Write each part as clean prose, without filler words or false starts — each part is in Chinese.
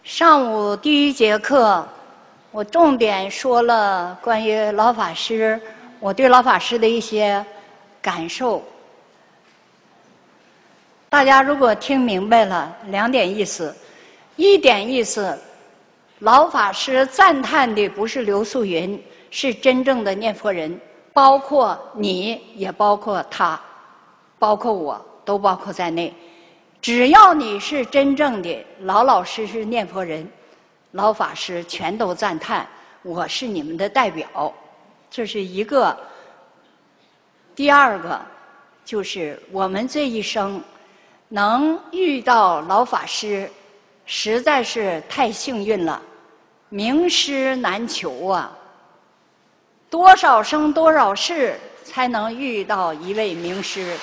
上午第一节课，我重点说了关于老法师，我对老法师的一些感受。大家如果听明白了，两点意思。一点意思，老法师赞叹的不是刘素云，是真正的念佛人，包括你，也包括他，包括我，都包括在内。只要你是真正的老老实实念佛人，老法师全都赞叹，我是你们的代表，这是一个。第二个就是我们这一生能遇到老法师，实在是太幸运了，名师难求啊！多少生多少世才能遇到一位名师？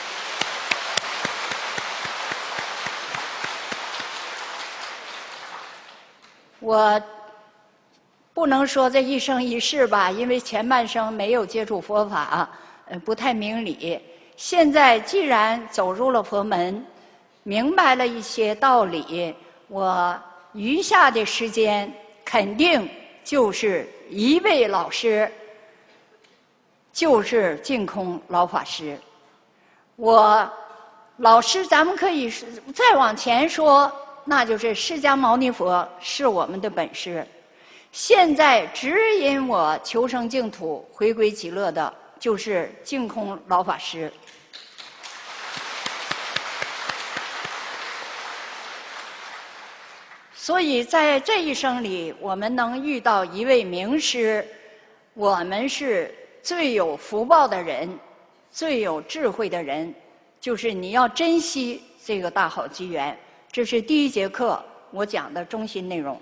我不能说这一生一世吧，因为前半生没有接触佛法，不太明理。现在既然走入了佛门，明白了一些道理，我余下的时间肯定就是一位老师，就是净空老法师。老师，咱们可以再往前说，那就是释迦牟尼佛是我们的本师。现在指引我求生净土、回归极乐的，就是净空老法师。所以在这一生里，我们能遇到一位名师，我们是最有福报的人，最有智慧的人，就是你要珍惜这个大好机缘。这是第一节课我讲的中心内容。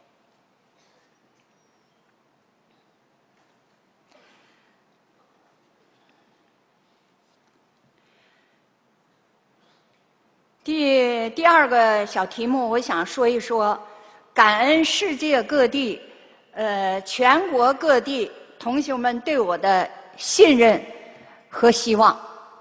第二个小题目，我想说一说，感恩世界各地，全国各地同学们对我的信任和希望。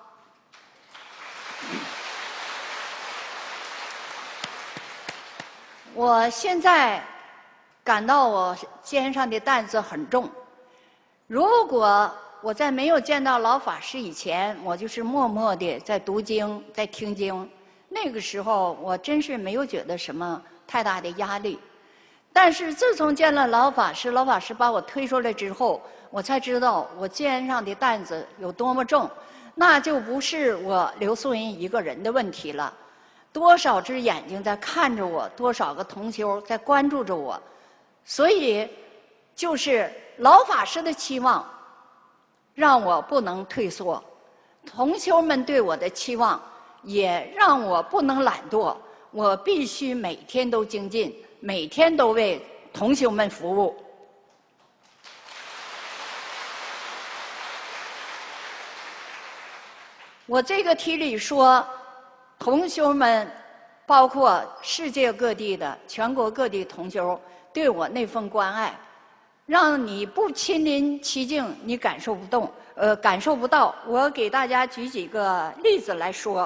我现在感到我肩上的担子很重。如果我在没有见到老法师以前，我就是默默地在读经，在听经。那个时候我真是没有觉得什么太大的压力。但是自从见了老法师，老法师把我推出来之后，我才知道我肩上的担子有多么重。那就不是我刘素云一个人的问题了，多少只眼睛在看着我，多少个同修在关注着我。所以就是老法师的期望让我不能退缩，同修们对我的期望也让我不能懒惰，我必须每天都精进，每天都为同修们服务。我这个题里说，同修们包括世界各地的、全国各地同修对我那份关爱，让你不亲临其境，你感受不到。我给大家举几个例子来说。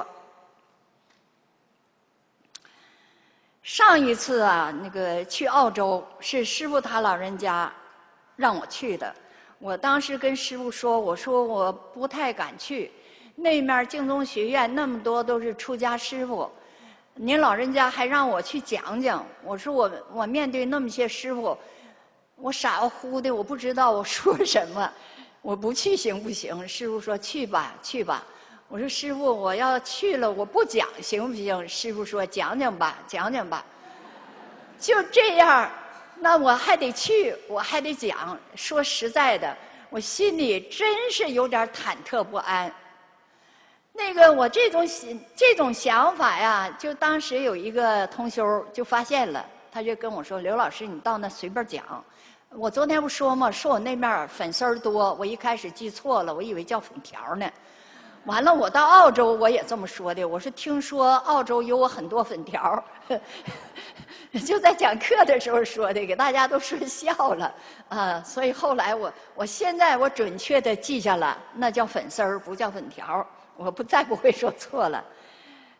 上一次啊，那个去澳洲是师父他老人家让我去的。我当时跟师父说，我说我不太敢去，那面净宗学院那么多都是出家师父，您老人家还让我去讲讲。我说我面对那么些师父，我傻乎乎的，我不知道我说什么，我不去行不行？师父说去吧，去吧。我说师父，我要去了，我不讲行不行？师父说讲讲吧，讲讲吧。就这样，那我还得去，我还得讲。说实在的，我心里真是有点忐忑不安。那个我这种想法呀，就当时有一个同修就发现了，他就跟我说：“刘老师，你到那随便讲。”我昨天不说吗？说我那面粉丝儿多，我一开始记错了，我以为叫粉条呢。完了，我到澳洲我也这么说的。我是听说澳洲有我很多粉条，就在讲课的时候说的，给大家都说笑了啊。所以后来我现在我准确的记下了，那叫粉丝儿，不叫粉条，我再不会说错了。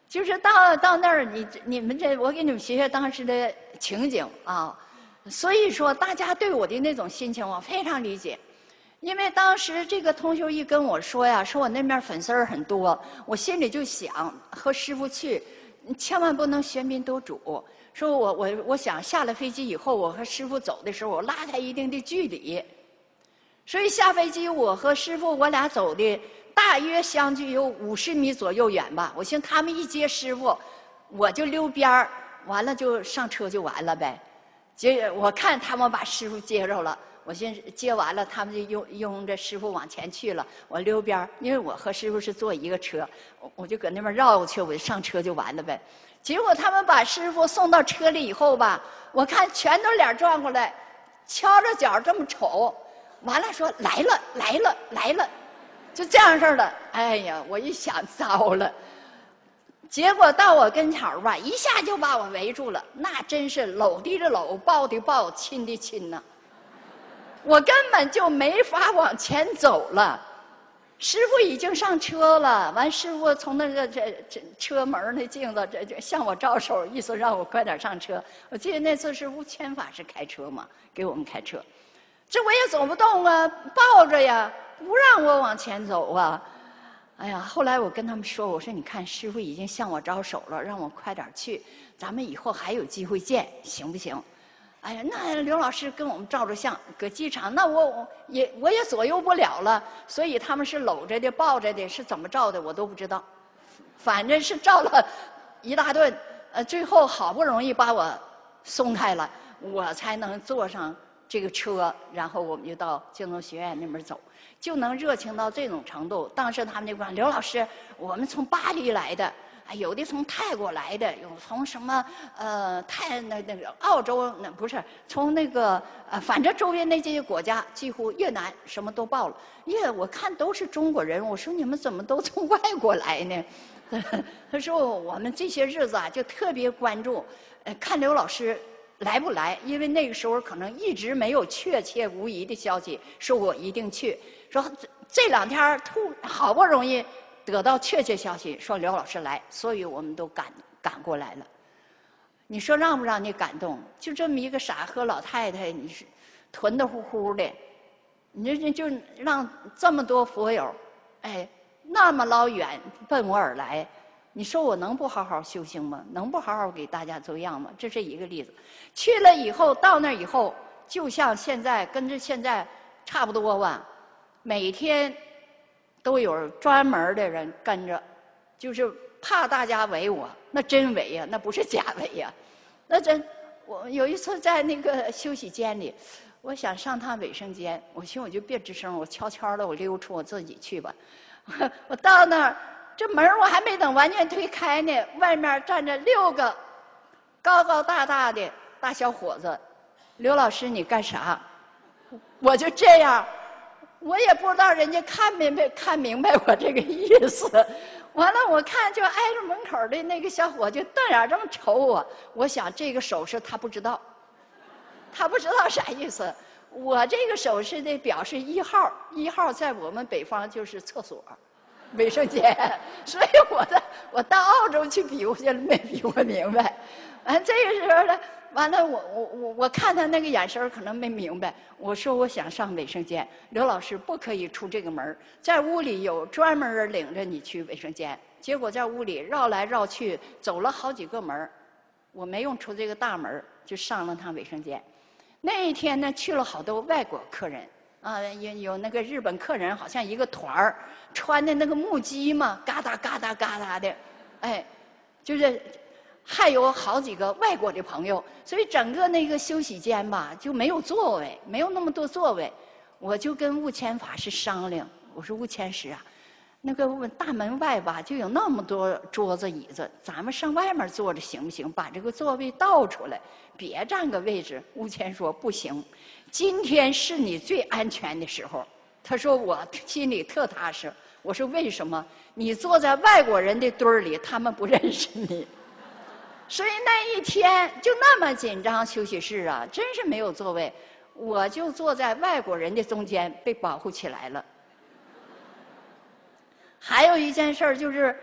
就是到那儿，你们这，我给你们学学当时的情景啊。所以说，大家对我的那种心情，我非常理解。因为当时这个同修一跟我说呀，说我那边粉丝很多，我心里就想和师父去，千万不能喧宾夺主。说我想下了飞机以后，我和师父走的时候，我拉开一定的距离。所以下飞机，我和师父我俩走的大约相距有50米左右远吧。我寻思他们一接师父，我就溜边儿，完了就上车就完了呗。我看他们把师父接着了，我寻思接完了，他们就拥着师父往前去了。我溜边儿，因为我和师父是坐一个车，我就搁那边绕过去，我就上车就完了呗。结果他们把师父送到车里以后吧，我看全都脸转过来，敲着脚这么瞅，完了说来了来了来了，就这样式的。哎呀，我一想糟了。结果到我跟前儿吧，一下就把我围住了，那真是搂的搂，抱的抱，亲的亲呐。我根本就没法往前走了。师父已经上车了，完师父从那个这车门那镜子这向我招手，意思让我快点上车。我记得那次是悟谦法师开车嘛，给我们开车，这我也走不动啊，抱着呀，不让我往前走啊。哎呀，后来我跟他们说，我说你看师父已经向我招手了，让我快点去，咱们以后还有机会见，行不行？哎呀，那刘老师跟我们照着相，搁机场，那我也左右不了了，所以他们是搂着的、抱着的，是怎么照的我都不知道，反正是照了一大顿，最后好不容易把我松开了，我才能坐上这个车，然后我们就到净土学院那边走，就能热情到这种程度。当时他们就说：“刘老师，我们从巴黎来的。”有的从泰国来的，有从什么那个澳洲，那不是从那个反正周边那些国家，几乎越南什么都报了。我看都是中国人，我说你们怎么都从外国来呢？他说我们这些日子啊，就特别关注，看刘老师来不来，因为那个时候可能一直没有确切无疑的消息，说我一定去。说这2天好不容易得到确切消息，说刘老师来，所以我们都赶过来了。你说让不让你感动？就这么一个傻呵老太太，你是囤得乎乎的，你这就让这么多佛友，那么老远奔我而来，你说我能不好好修行吗？能不好好给大家做样吗？这是一个例子。去了以后，到那以后，就像现在跟着现在差不多吧，每天都有专门的人跟着，就是怕大家围我，那真围呀，那不是假围呀，那真。我有一次在那个休息间里，我想上趟卫生间，我寻我就别吱声，我悄悄的我溜出我自己去吧。我到那儿，这门我还没等完全推开呢，外面站着6个高高大大的大小伙子。刘老师，你干啥？我就这样。我也不知道人家看明白我这个意思，完了我看就挨着门口的那个小伙就瞪眼这么瞅我，我想这个手势他不知道，他不知道啥意思。我这个手势的表示1号，1号在我们北方就是厕所、卫生间，所以我到澳洲去比划去了，没比划明白。完这个时候呢。完了，我看他那个眼神可能没明白。我说我想上卫生间，刘老师不可以出这个门，在屋里有专门人领着你去卫生间。结果在屋里绕来绕去，走了好几个门，我没用出这个大门，就上了趟卫生间。那一天呢，去了好多外国客人啊，有那个日本客人，好像一个团儿，穿的那个木屐嘛，嘎哒嘎哒嘎哒的，就是。还有好几个外国的朋友，所以整个那个休息间吧就没有座位，没有那么多座位。我就跟悟谦法师商量，我说悟谦师啊，那个大门外吧就有那么多桌子椅子，咱们上外面坐着行不行？把这个座位倒出来，别占个位置。悟谦说不行，今天是你最安全的时候。他说我心里特踏实。我说为什么？你坐在外国人的堆儿里，他们不认识你。所以那一天就那么紧张，休息室啊，真是没有座位，我就坐在外国人的中间，被保护起来了。还有一件事儿就是，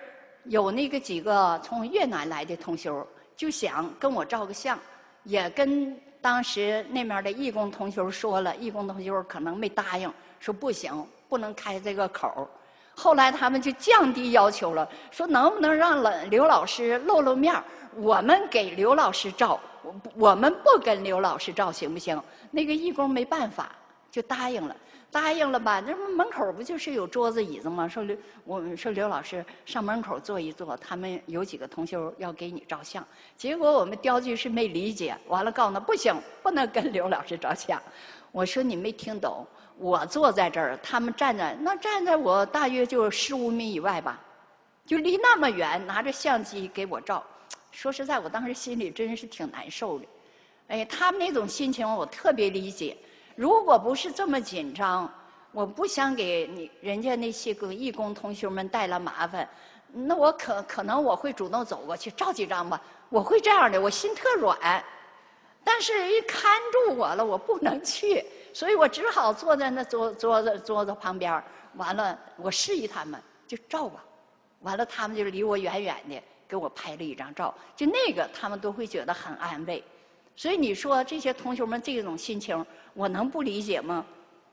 有那个几个从越南来的同修，就想跟我照个相，也跟当时那面的义工同修说了，义工同修可能没答应，说不行，不能开这个口。后来他们就降低要求了，说能不能让刘老师露面，我们给刘老师照，我们不跟刘老师照行不行？那个义工没办法，就答应了。答应了吧？那门口不就是有桌子椅子吗？我们说刘老师上门口坐一坐，他们有几个同修要给你照相。结果我们雕具师没理解，完了告诉他不行，不能跟刘老师照相。我说你没听懂，我坐在这儿，他们站在我大约就15米以外吧，就离那么远，拿着相机给我照。说实在，我当时心里真是挺难受的。哎，他们那种心情我特别理解。如果不是这么紧张，我不想给人家那些个义工同学们带来麻烦，那我可能我会主动走过去照几张吧，我会这样的，我心特软。但是一看住我了，我不能去，所以我只好坐在那桌子旁边。完了，我示意他们就照吧。完了，他们就离我远远的给我拍了一张照，就那个他们都会觉得很安慰。所以你说这些同学们这种心情，我能不理解吗？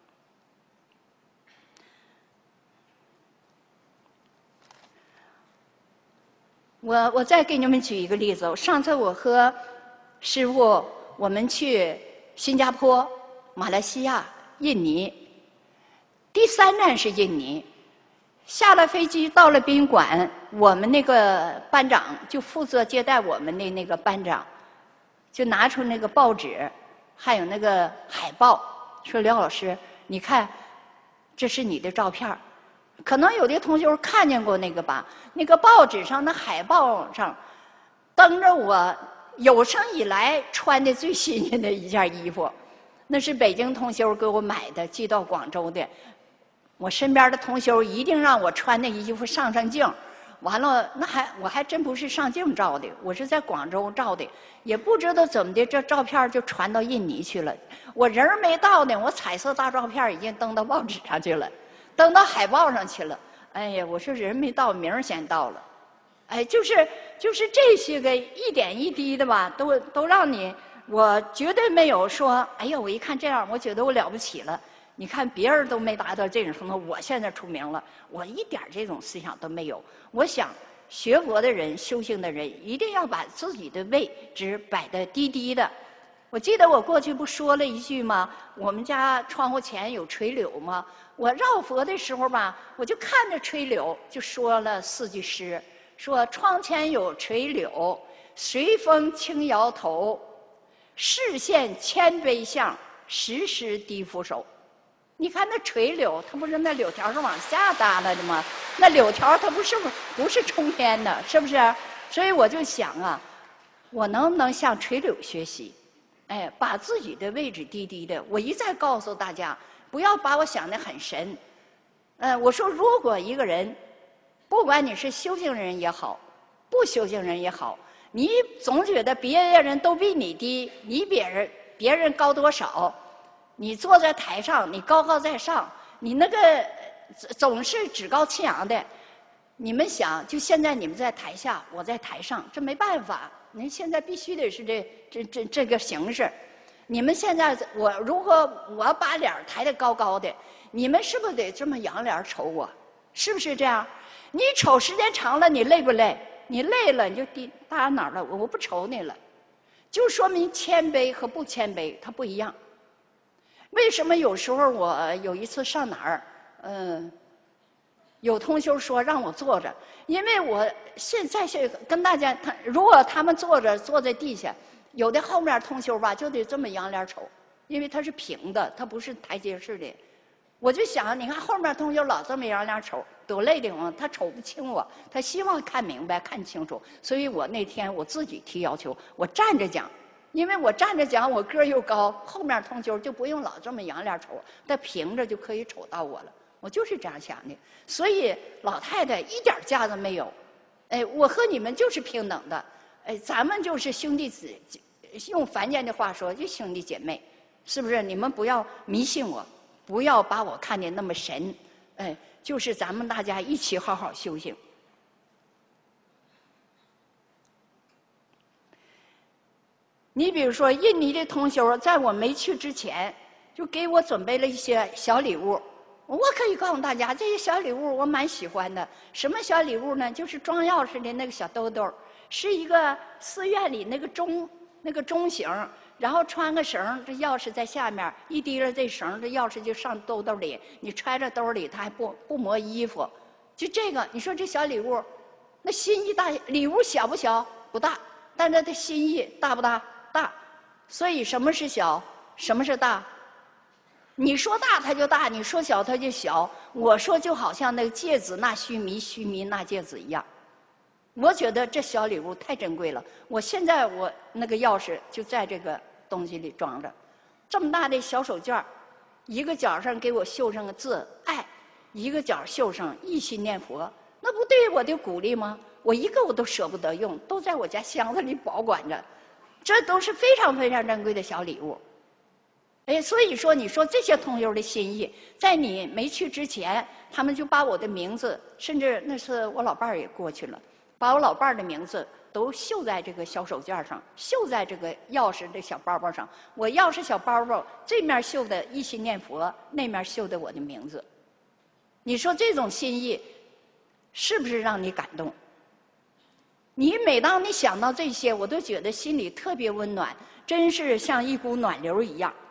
我再给你们举一个例子。上次我和师傅我们去新加坡、马来西亚、印尼，第3站是印尼。下了飞机到了宾馆，我们那个班长就负责接待我们的那个班长，就拿出那个报纸，还有那个海报，说刘老师，你看，这是你的照片。可能有的同学看见过那个吧？那个报纸上、那海报上，登着我有生以来穿的最新鲜的一件衣服，那是北京同修给我买的，寄到广州的。我身边的同修一定让我穿那衣服上镜，完了我还真不是上镜照的，我是在广州照的，也不知道怎么的，这照片就传到印尼去了。我人没到呢，我彩色大照片已经登到报纸上去了，登到海报上去了。哎呀，我说人没到，名先到了。哎，就是这些个一点一滴的吧，都让你，我绝对没有说，哎呀，我一看这样，我觉得我了不起了。你看别人都没达到这种程度，我现在出名了，我一点这种思想都没有。我想学佛的人、修行的人，一定要把自己的位置摆得低低的。我记得我过去不说了一句吗？我们家窗户前有垂柳吗？我绕佛的时候吧，我就看着垂柳，就说了4句诗，说窗前有垂柳，随风轻摇头，视线谦卑相，时时低俯首。你看那垂柳，它不是那柳条是往下耷拉的吗？那柳条它不是冲天的，是不是？所以我就想啊，我能不能向垂柳学习？哎，把自己的位置低低的。我一再告诉大家，不要把我想得很神。我说如果一个人，不管你是修行人也好，不修行人也好，你总觉得别人都比你低，你别人高多少？你坐在台上，你高高在上，你那个总是趾高气扬的。你们想，就现在你们在台下，我在台上，这没办法。您现在必须得是这个形势。你们现在如果我把脸抬得高高的，你们是不是得这么仰脸瞅我？是不是这样？你瞅时间长了，你累不累？你累了，你就搭哪儿了？我不瞅你了，就说明谦卑和不谦卑它不一样。为什么有时候我有一次上哪儿，有同修说让我坐着，因为我现在跟大家，如果他们坐在地下，有的后面同修吧就得这么仰脸瞅，因为它是平的，它不是台阶式的。我就想，你看后面同修老这么仰脸瞅，多累的慌，他瞅不清我，他希望看明白看清楚，所以我那天我自己提要求，我站着讲。因为我站着讲，我个儿又高，后面同修就不用老这么仰脸瞅，他平着就可以瞅到我了。我就是这样想的，所以老太太一点架子没有。哎，我和你们就是平等的，哎，咱们就是兄弟子，用凡间的话说，就兄弟姐妹，是不是？你们不要迷信我，不要把我看得那么神，哎，就是咱们大家一起好好修行。 你比如说，印尼的同修在我没去之前，就给我准备了一些小礼物。我可以告诉大家，这些小礼物我蛮喜欢的。什么小礼物呢？就是装钥匙的那个小兜兜，是一个寺院里那个钟形，然后穿个绳，这钥匙在下面，一提了这绳，这钥匙就上兜兜里。你揣着兜里，它还不磨衣服。就这个，你说这小礼物，那心意大，礼物小不小？不大，但是它心意大不大？大。所以什么是小？什么是大？你说大它就大，你说小它就小。我说就好像那个芥子纳须弥，须弥纳芥子一样。我觉得这小礼物太珍贵了。我现在我那个钥匙就在这个东西里装着，这么大的小手绢，一个角上给我绣上个字“爱”，一个角绣上“一心念佛”，那不对我的鼓励吗？我一个我都舍不得用，都在我家箱子里保管着，这都是非常非常珍贵的小礼物。哎，所以说，你说这些同修的心意，在你没去之前，他们就把我的名字，甚至那次我老伴儿也过去了，把我老伴儿的名字都绣在这个小手绢上，绣在这个钥匙的小包包上。我钥匙小包包这面绣的一心念佛，那面绣的我的名字。你说这种心意，是不是让你感动？你每当你想到这些，我都觉得心里特别温暖，真是像一股暖流一样。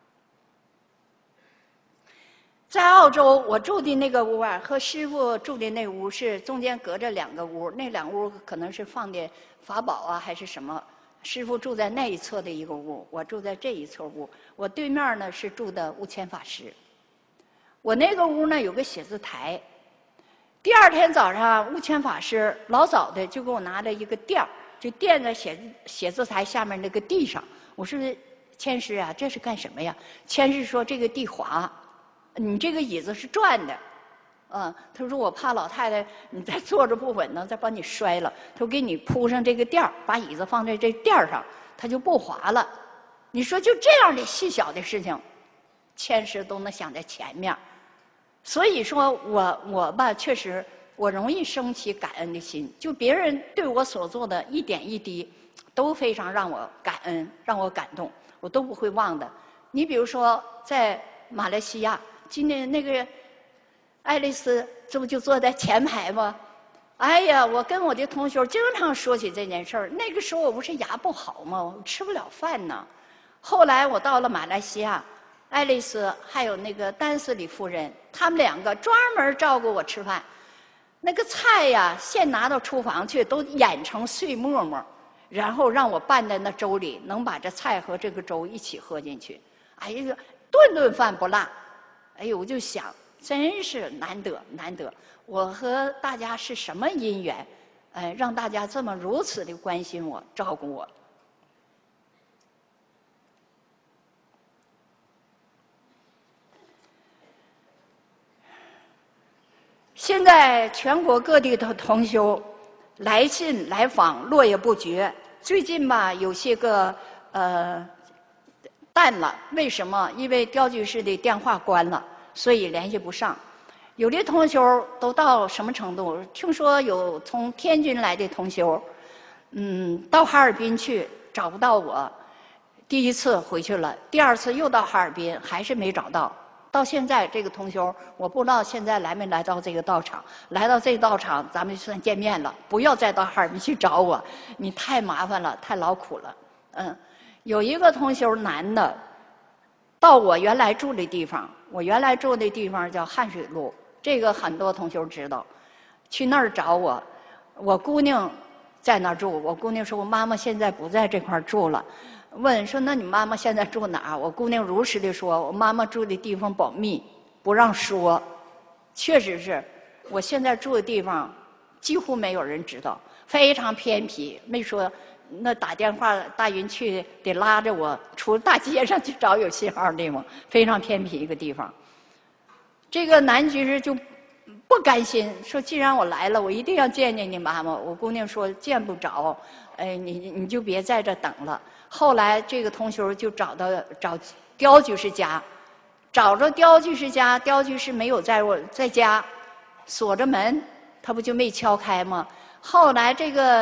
在澳洲，我住的那个屋啊，和师傅住的那屋是中间隔着2个屋，那2屋可能是放的法宝啊，还是什么。师傅住在那一侧的一个屋，我住在这一侧屋。我对面呢是住的悟谦法师。我那个屋呢有个写字台。第2天早上，悟谦法师老早的就给我拿了一个垫儿，就垫在写字台下面那个地上。我说：“谦师啊，这是干什么呀？”谦师说：“这个地滑。”你这个椅子是转的，他说我怕老太太你再坐着不稳呢，再把你摔了。他说给你铺上这个垫儿，把椅子放在这垫儿上，它就不滑了。你说就这样的细小的事情，谦师都能想在前面。所以说我吧，确实我容易升起感恩的心，就别人对我所做的一点一滴，都非常让我感恩，让我感动，我都不会忘的。你比如说在马来西亚。今年那个爱丽丝，这不就坐在前排吗？哎呀，我跟我的同学经常说起这件事儿。那个时候我不是牙不好吗？我吃不了饭呢。后来我到了马来西亚，爱丽丝还有那个丹斯里夫人，他们2个专门照顾我吃饭。那个菜呀，现拿到厨房去，都碾成碎沫沫，然后让我拌在那粥里，能把这菜和这个粥一起喝进去。哎呀，顿顿饭不落。哎呦，我就想，真是难得难得。我和大家是什么因缘？让大家这么如此的关心我、照顾我。现在全国各地的同修来信来访络绎不绝。最近吧，有些个淡了，为什么？因为刁居士的电话关了，所以联系不上。有的同修都到什么程度？听说有从天津来的同修，到哈尔滨去找不到我，第1次回去了，第2次又到哈尔滨，还是没找到。到现在这个同修，我不知道现在来没来到这个道场。来到这个道场，咱们就算见面了。不要再到哈尔滨去找我，你太麻烦了，太劳苦了。有一个同修男的，到我原来住的地方，我原来住的地方叫汉水路，这个很多同修知道。去那儿找我，我姑娘在那儿住。我姑娘说，我妈妈现在不在这块儿住了。问说，那你妈妈现在住哪儿？我姑娘如实的说，我妈妈住的地方保密，不让说。确实是，我现在住的地方几乎没有人知道，非常偏僻。没说那打电话大云去得拉着我出大街上去找有信号的地方，非常偏僻一个地方。这个男居士就不甘心，说既然我来了，我一定要见见你妈妈。我姑娘说见不着，你就别在这等了。后来这个同学就找刁居士家，找着刁居士家，刁居士没有在家，锁着门，他不就没敲开吗？后来这个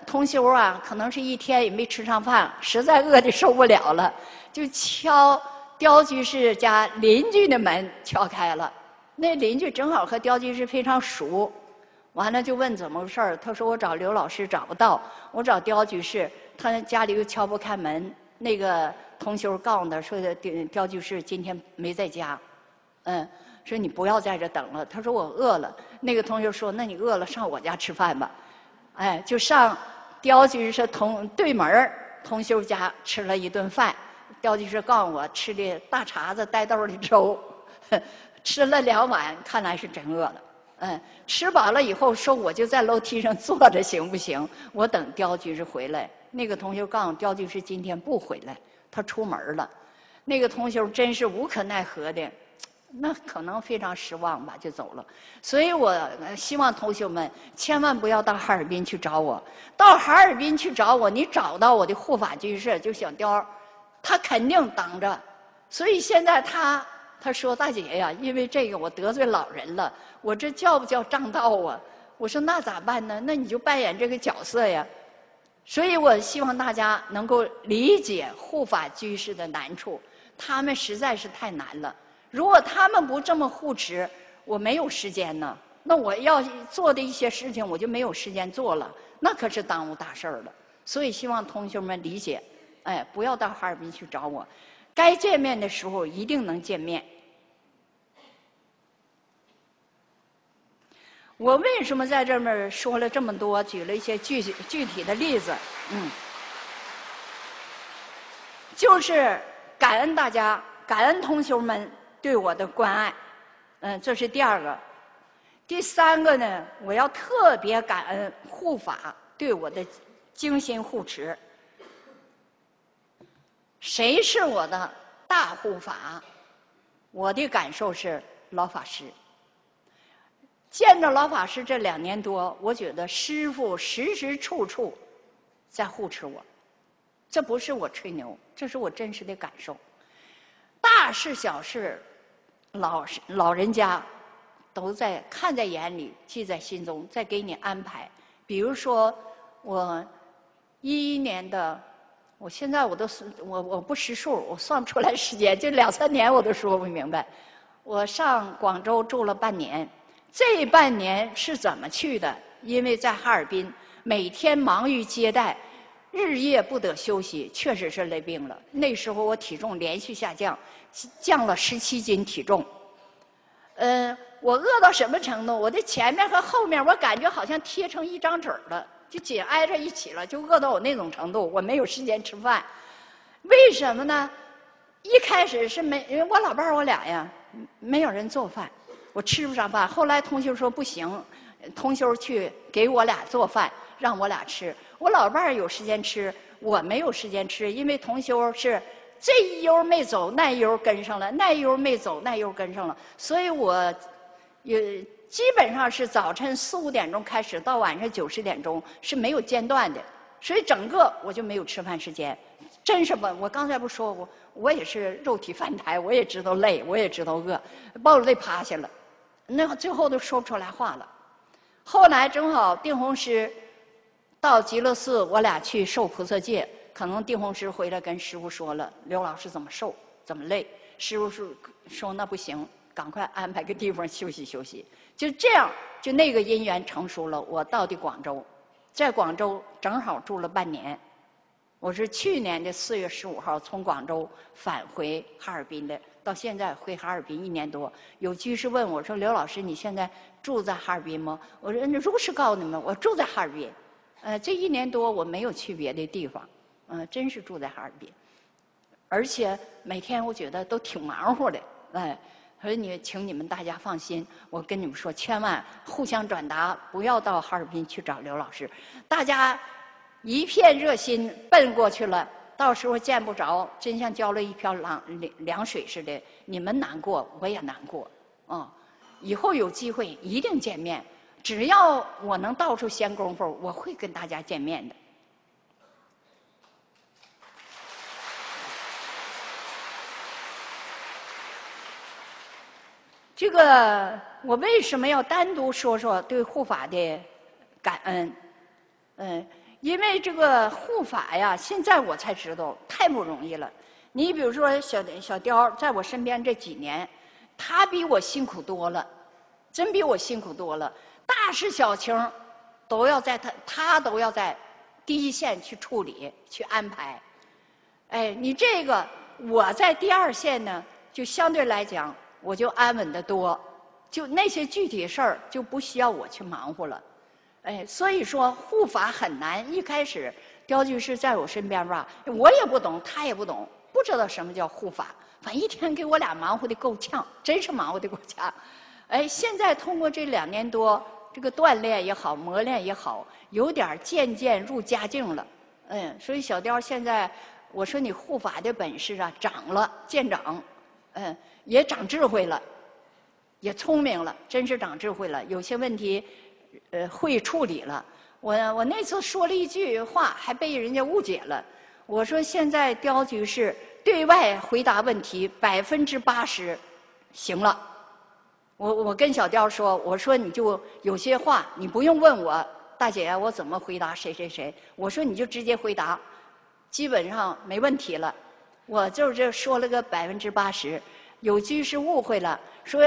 同修啊，可能是一天也没吃上饭，实在饿得受不了了，就敲刁居士家邻居的门，敲开了。那邻居正好和刁居士非常熟，完了就问怎么回事儿。他说我找刘老师找不到，我找刁居士，他家里又敲不开门。那个同修告诉他说的刁居士今天没在家，说你不要在这等了。他说我饿了。那个同修说那你饿了上我家吃饭吧，就上刁居士对门同修家吃了一顿饭。刁居士告诉我吃的大碴子带豆的粥，吃了2碗，看来是真饿了。吃饱了以后说我就在楼梯上坐着行不行？我等刁居士回来。那个同修告诉刁居士今天不回来，他出门了。那个同修真是无可奈何的，那可能非常失望吧，就走了。所以我希望同学们千万不要到哈尔滨去找我。到哈尔滨去找我，你找到我的护法居士，就小刁，他肯定等着。所以现在他说大姐呀，因为这个我得罪老人了，我这叫不叫仗道啊？我说那咋办呢？那你就扮演这个角色呀。所以我希望大家能够理解护法居士的难处，他们实在是太难了。如果他们不这么护持，我没有时间呢。那我要做的一些事情，我就没有时间做了，那可是耽误大事儿了。所以希望同学们理解，不要到哈尔滨去找我，该见面的时候一定能见面。我为什么在这儿说了这么多，举了一些具体的例子？就是感恩大家，感恩同修们对我的关爱。这是第2个。第3个呢，我要特别感恩护法对我的精心护持。谁是我的大护法？我的感受是老法师。见着老法师这2年多，我觉得师父时时处处在护持我，这不是我吹牛，这是我真实的感受。大事小事，老人家都在看在眼里，记在心中，在给你安排。比如说我11年的，我现在我不识数，我算不出来时间，就2、3年我都说不明白。我上广州住了半年。这半年是怎么去的？因为在哈尔滨每天忙于接待，日夜不得休息，确实是累病了。那时候我体重连续下降，降了17斤体重。我饿到什么程度？我的前面和后面，我感觉好像贴成一张纸了，就紧挨着一起了，就饿到我那种程度，我没有时间吃饭。为什么呢？一开始是因为我老伴儿我俩呀，没有人做饭。我吃不上饭，后来同修说不行，同修去给我俩做饭，让我俩吃。我老伴儿有时间吃，我没有时间吃，因为同修是这一悠没走，那一悠跟上了，那一悠没走，那一悠跟上了，所以我也基本上是早晨4、5点钟开始，到晚上9、10点钟是没有间断的，所以整个我就没有吃饭时间。真是吧？我刚才不说过，我也是肉体凡胎，我也知道累，我也知道饿，抱着累趴下了。那最后都说不出来话了。后来正好定弘师到极乐寺，我俩去受菩萨戒。可能定弘师回来跟师父说了，刘老师怎么受，怎么累。师父说那不行，赶快安排个地方休息休息。就这样，就那个因缘成熟了。我到的广州，在广州正好住了半年。我是去年的4月15号从广州返回哈尔滨的。到现在回哈尔滨1年多，有居士问我说：“刘老师，你现在住在哈尔滨吗？”我说：“那如实告诉你们，我住在哈尔滨。这1年多我没有去别的地方，真是住在哈尔滨。而且每天我觉得都挺忙活的，所以请你们大家放心，我跟你们说，千万互相转达，不要到哈尔滨去找刘老师，大家一片热心奔过去了。”到时候见不着，真像浇了一瓢凉水似的。你们难过，我也难过，以后有机会一定见面。只要我能到处闲工夫，我会跟大家见面的。这个我为什么要单独说说对护法的感恩？ 因为这个护法呀，现在我才知道太不容易了。你比如说小雕在我身边这几年，他比我辛苦多了，真比我辛苦多了。大事小情都要在他都要在第一线去处理去安排。哎，你这个我在第二线呢，就相对来讲我就安稳得多，就那些具体事儿就不需要我去忙活了。哎，所以说护法很难。一开始刁居士在我身边吧，我也不懂，他也不懂，不知道什么叫护法。反正一天给我俩忙活的够呛，真是忙活的够呛。哎，现在通过这2年多，这个锻炼也好，磨练也好，有点渐渐入佳境了。所以小雕现在，我说你护法的本事啊，长了，见长，也长智慧了，也聪明了，真是长智慧了。有些问题，会处理了。我那次说了一句话，还被人家误解了。我说现在刁居士对外回答问题80%行了。我跟小刁说，我说你就有些话你不用问我，大姐我怎么回答谁谁谁，我说你就直接回答，基本上没问题了。我就这说了个80%，有居士误会了，说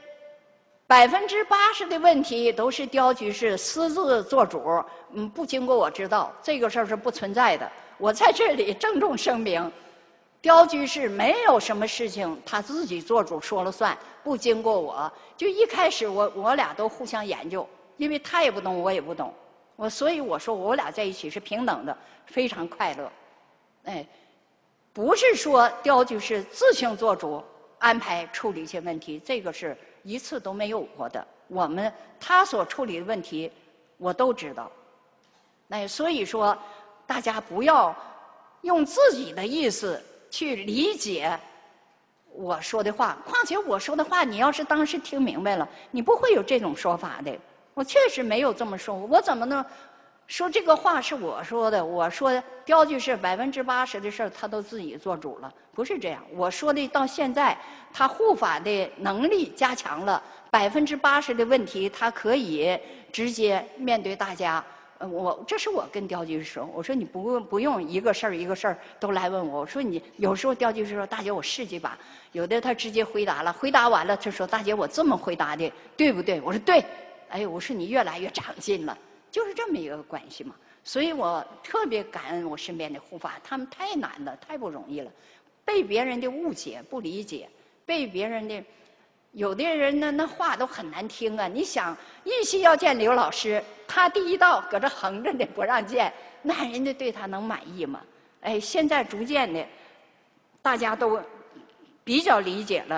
80%的问题都是刁居士私自做主，不经过我知道，这个事儿是不存在的。我在这里郑重声明，刁居士没有什么事情他自己做主说了算，不经过我。就一开始我俩都互相研究，因为他也不懂，我也不懂，所以我说我俩在一起是平等的，非常快乐。哎，不是说刁居士自行做主安排处理一些问题，这个是一次都没有过的。他所处理的问题，我都知道。所以说，大家不要用自己的意思去理解我说的话。况且我说的话，你要是当时听明白了，你不会有这种说法的。我确实没有这么说，我怎么能说这个话是我说的？我说刁居士80%的事儿他都自己做主了，不是这样。我说的到现在，他护法的能力加强了，80%的问题他可以直接面对大家。这是我跟刁居士说，我说你不用一个事儿一个事儿都来问我。我说你有时候刁居士说大姐我试几把，有的他直接回答了，回答完了他说大姐我这么回答的对不对？我说对。哎，我说你越来越长进了。就是这么一个关系嘛，所以我特别感恩我身边的护法，他们太难了，太不容易了，被别人的误解、不理解，被别人的，有的人呢那话都很难听啊。你想，一心要见刘老师，他第一道搁这横着的不让见，那人家对他能满意吗？哎，现在逐渐的，大家都比较理解了。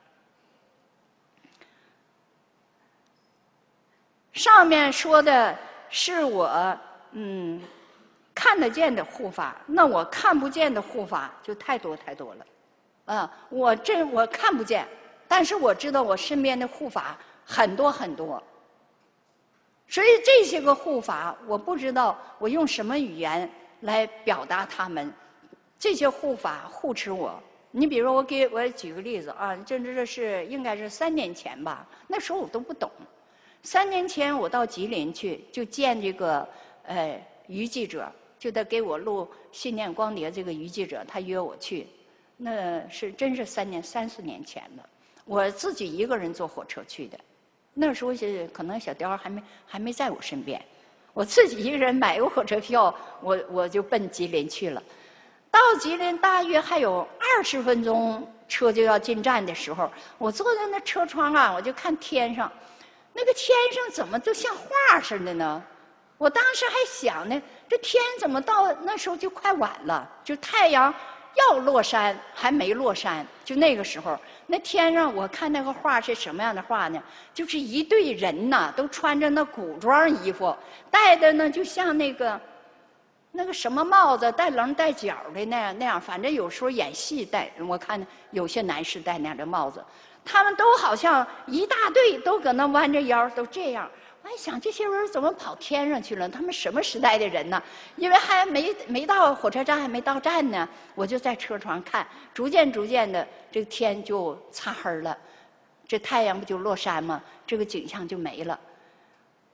上面说的是我看得见的护法，那我看不见的护法就太多太多了，我看不见，但是我知道我身边的护法很多很多，所以这些个护法我不知道我用什么语言来表达他们，这些护法护持我。你比如我举个例子啊，这是应该是3年前吧，那时候我都不懂。3年前我到吉林去，就见这个于记者，就得给我录《信念光碟》这个于记者，他约我去，那是真是3、4年前了。我自己一个人坐火车去的，那时候可能小雕还没在我身边，我自己一个人买个火车票，我就奔吉林去了。到吉林大约还有20分钟车就要进站的时候，我坐在那车窗啊，我就看天上。那个天上怎么都像画似的呢？我当时还想呢，这天怎么到那时候就快晚了，就太阳要落山还没落山，就那个时候，那天上我看那个画是什么样的画呢？就是一队人呐，都穿着那古装衣服，戴的呢就像那个什么帽子，带棱带角的那样，反正有时候演戏戴，我看有些男士戴那样的帽子。他们都好像一大队都搁那弯着腰，都这样。我还想这些人怎么跑天上去了？他们什么时代的人呢？因为还没到火车站，还没到站呢，我就在车窗看，逐渐的，这个天就擦黑了，这太阳不就落山吗？这个景象就没了。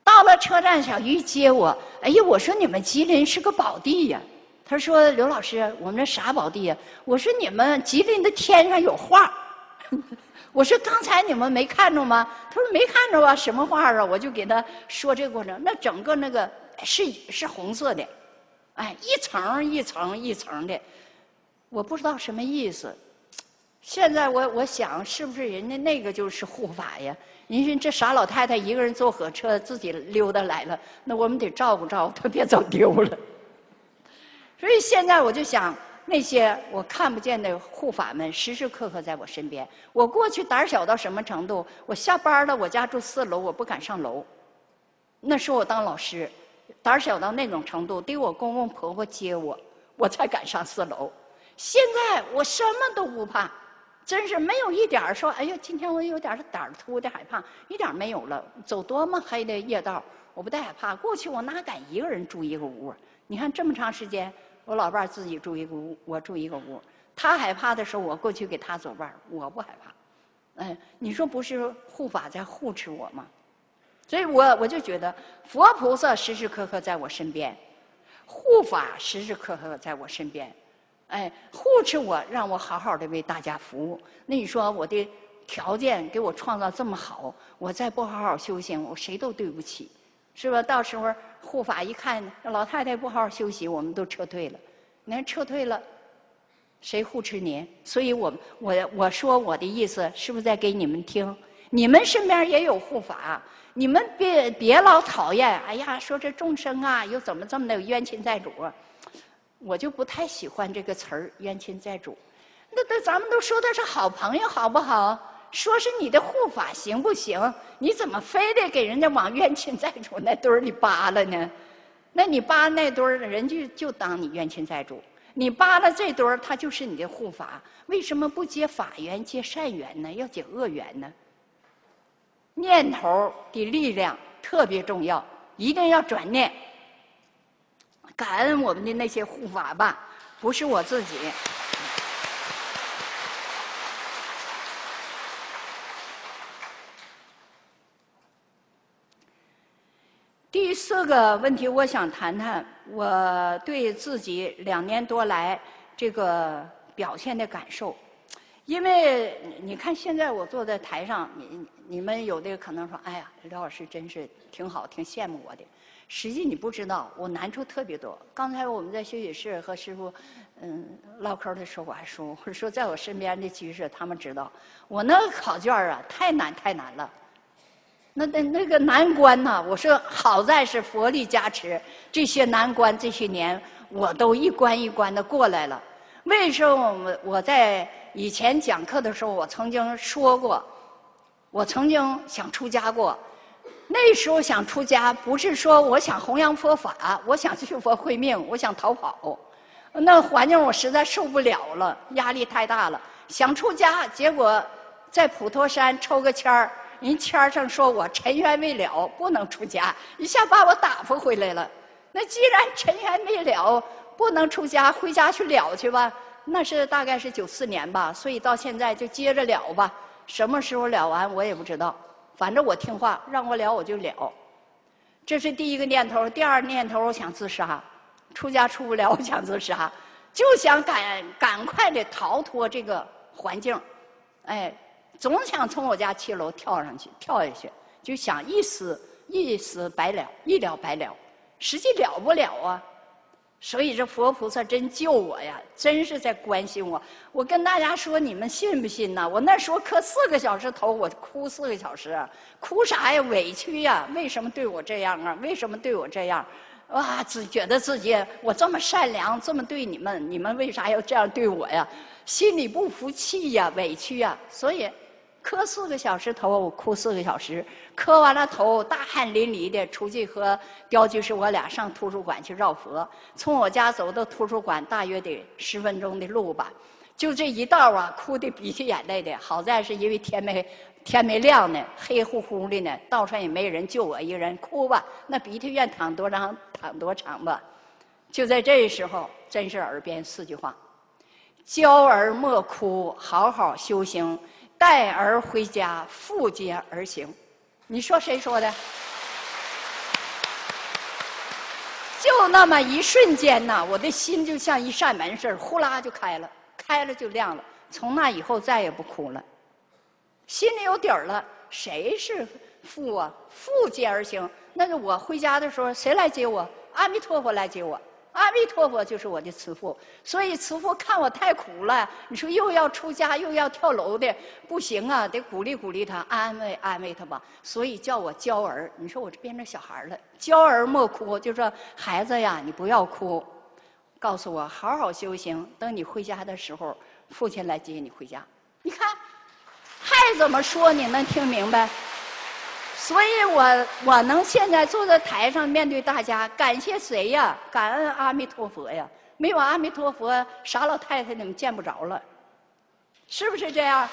到了车站，小鱼接我，哎呀，我说你们吉林是个宝地呀。他说刘老师，我们这啥宝地呀？我说你们吉林的天上有画。我说刚才你们没看着吗？他说没看着啊，什么画啊？我就给他说这个过程，那整个那个是红色的，哎，一层一层一层的，我不知道什么意思。现在我想，是不是人家那个就是护法呀？您说这傻老太太一个人坐火车自己溜达来了，那我们得照顾照顾她，别走丢了。所以现在我就想，那些我看不见的护法们，时时刻刻在我身边。我过去胆小到什么程度？我下班了，我家住4楼，我不敢上楼。那时候我当老师，胆小到那种程度，得我公公婆婆接我，我才敢上4楼。现在我什么都不怕。真是没有一点说，哎呀，今天我有点胆儿突的害怕，一点没有了。走多么黑的夜道，我不带害怕。过去我哪敢一个人住一个屋？你看这么长时间，我老伴自己住一个屋，我住一个屋。他害怕的时候，我过去给他作伴，我不害怕。你说不是护法在护持我吗？所以我就觉得佛菩萨时时刻刻在我身边，护法时时刻刻在我身边。护持我，让我好好的为大家服务。那你说我的条件给我创造这么好，我再不好好修行，我谁都对不起，是吧？到时候护法一看老太太不好好休息，我们都撤退了。你看撤退了，谁护持您？所以我说我的意思，是不是在给你们听？你们身边也有护法，你们别老讨厌。哎呀，说这众生啊，又怎么这么的冤亲债主啊？我就不太喜欢这个词儿“冤亲债主”，那咱们都说的是好朋友，好不好？说是你的护法行不行？你怎么非得给人家往冤亲债主那堆儿里扒了呢？那你扒那堆儿，人就当你冤亲债主；你扒了这堆儿，他就是你的护法。为什么不结法缘、结善缘呢？要结恶缘呢？念头的力量特别重要，一定要转念。感恩我们的那些护法吧，不是我自己。第4个问题，我想谈谈我对自己2年多来这个表现的感受。因为你看，现在我坐在台上，你们有的可能说：“哎呀，刘老师真是挺好，挺羡慕我的。”实际你不知道，我难处特别多。刚才我们在休息室和师父唠嗑的时候，我还说，我说在我身边的居士他们知道，我那个考卷啊太难了。那个难关呐，我说好在是佛力加持，这些难关这些年我都一关一关的过来了。为什么我在以前讲课的时候，我曾经说过，我曾经想出家过。那时候想出家，不是说我想弘扬佛法，我想去佛会命，我想逃跑，那环境我实在受不了了，压力太大了。想出家，结果在普陀山抽个签儿，人签儿上说我尘缘未了，不能出家，一下把我打发回来了。那既然尘缘未了，不能出家，回家去了去吧。那是大概是94年吧，所以到现在就接着了吧。什么时候了完我也不知道。反正我听话，让我了我就了，这是第1个念头。第2个念头，我想自杀，出家出不了，我想自杀，就想赶快的逃脱这个环境，总想从我家7楼跳下去，就想一死百了，一了百了，实际了不了啊。所以这佛菩萨真救我呀，真是在关心我。我跟大家说，你们信不信呢？我那时候磕4个小时头，我哭4个小时，哭啥呀？委屈呀！为什么对我这样啊？为什么对我这样？哇，只觉得自己我这么善良，这么对你们，你们为啥要这样对我呀？心里不服气呀，委屈呀。所以磕4个小时头，我哭4个小时，磕完了头，大汗淋漓的出去和刁居士我俩上图书馆去绕佛。从我家走到图书馆大约得10分钟的路吧，就这一道啊，哭的鼻涕眼泪的。好在是因为天没亮呢，黑乎乎的呢，道上也没人，就我一个人，哭吧，那鼻涕愿淌多长淌多长吧。就在这时候，真是耳边4句话：娇儿莫哭，好好修行。带儿回家，复接而行。你说谁说的？ 就那么一瞬间呐，我的心就像一扇门似的，呼啦就开了，开了就亮了。从那以后再也不哭了，心里有底儿了。谁是父啊？父接而行。那个我回家的时候，谁来接我？阿弥陀佛来接我。阿弥陀佛就是我的慈父。所以慈父看我太苦了，你说又要出家又要跳楼的，不行啊，得鼓励鼓励他，安慰安慰他吧。所以叫我娇儿。你说我这变成小孩了，娇儿莫哭，就说孩子呀，你不要哭，告诉我好好修行，等你回家的时候，父亲来接你回家。你看，还怎么说你能听明白？所以我能现在坐在台上面对大家，感谢谁呀？感恩阿弥陀佛呀！没有阿弥陀佛，傻老太太你们见不着了，是不是这样？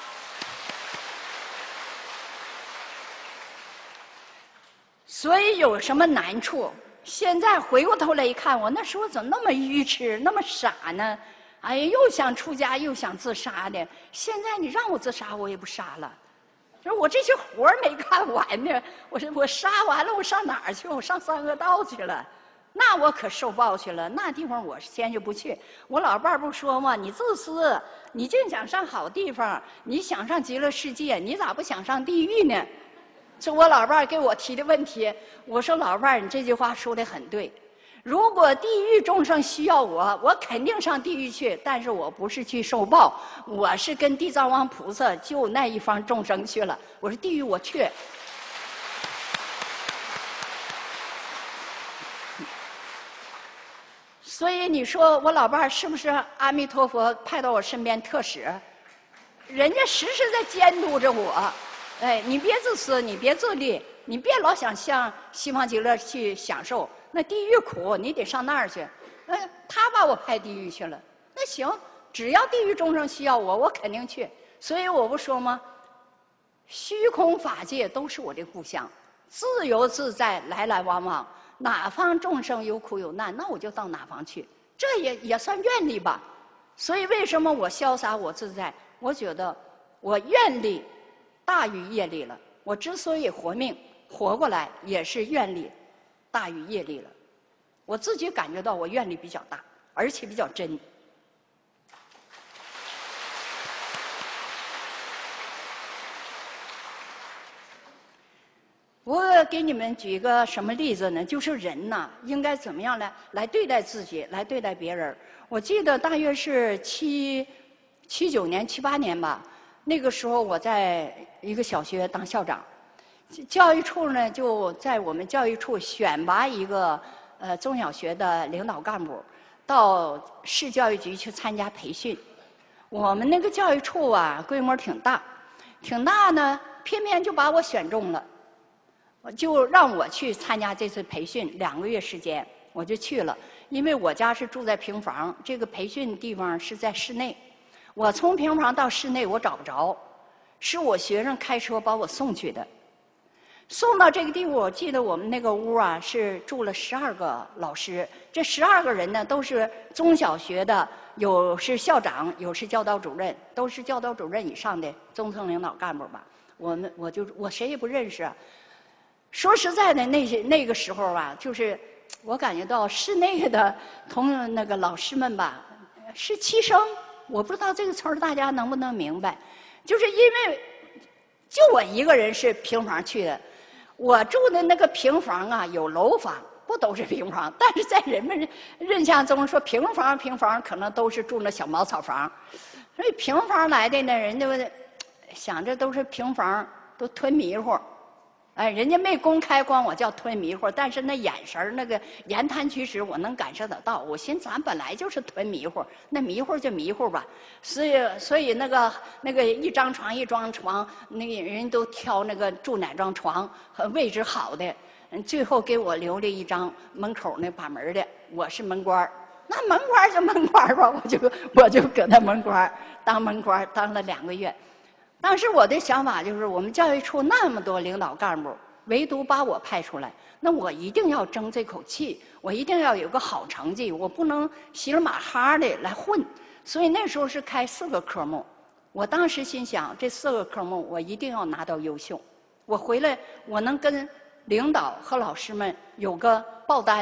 所以有什么难处？现在回过头来一看，我那时候怎么那么愚痴，那么傻呢？哎呀，又想出家，又想自杀的。现在你让我自杀，我也不杀了。说我这些活儿没干完呢，我杀完了，我上哪儿去？我上三恶道去了，那我可受报去了。那地方我先就不去。我老伴儿不说吗？你自私，你净想上好地方，你想上极乐世界，你咋不想上地狱呢？这我老伴儿给我提的问题。我说老伴儿，你这句话说得很对。如果地狱众生需要我，我肯定上地狱去。但是我不是去受报，我是跟地藏王菩萨救那一方众生去了。我说地狱我去。所以你说我老伴儿是不是阿弥陀佛派到我身边特使？人家时时在监督着我。哎，你别自私，你别自利，你别老想向西方极乐去享受。那地狱苦，你得上那儿去。他把我派地狱去了，那行，只要地狱众生需要我，我肯定去。所以我不说吗？虚空法界都是我的故乡，自由自在，来来往往，哪方众生有苦有难，那我就到哪方去，这也算愿力吧。所以为什么我潇洒我自在？我觉得我愿力大于业力了。我之所以活命活过来，也是愿力大于业力了。我自己感觉到我愿力比较大，而且比较真。我给你们举一个什么例子呢？就是人呐，应该怎么样来对待自己，来对待别人。我记得大约是79年、78年吧，那个时候我在一个小学当校长。教育处呢，就在我们教育处选拔一个中小学的领导干部，到市教育局去参加培训。我们那个教育处啊，规模挺大呢，偏偏就把我选中了，就让我去参加这次培训，2个月时间，我就去了。因为我家是住在平房，这个培训地方是在室内，我从平房到室内我找不着，是我学生开车把我送去的。送到这个地方，我记得我们那个屋啊是住了12个老师，这12个人呢都是中小学的，有是校长，有是教导主任，都是教导主任以上的中层领导干部吧。我谁也不认识。说实在的，那个时候啊，就是我感觉到室内的那个老师们吧，是欺生。我不知道这个词儿大家能不能明白，就是因为就我一个人是平房去的。我住的那个平房啊，有楼房，不都是平房？但是在人们印象中说平房可能都是住那小茅草房，所以平房来的呢，人家想着都是平房，都吞迷糊。哎，人家没公开管我叫吞迷糊，但是那眼神那个言谈举止，我能感受得到。我寻思咱本来就是吞迷糊，那迷糊就迷糊吧。所以那个一张床一张床，那个人都挑那个住哪张床和位置好的，最后给我留了一张门口那把门的，我是门官。那门官就门官吧，我就搁那门官当门官当了2个月。当时我的想法就是，我们教育处那么多领导干部，唯独把我派出来，那我一定要争这口气，我一定要有个好成绩，我不能稀里马哈的来混。所以那时候是开4个科目，我当时心想，这4个科目我一定要拿到优秀，我回来我能跟领导和老师们有个报单，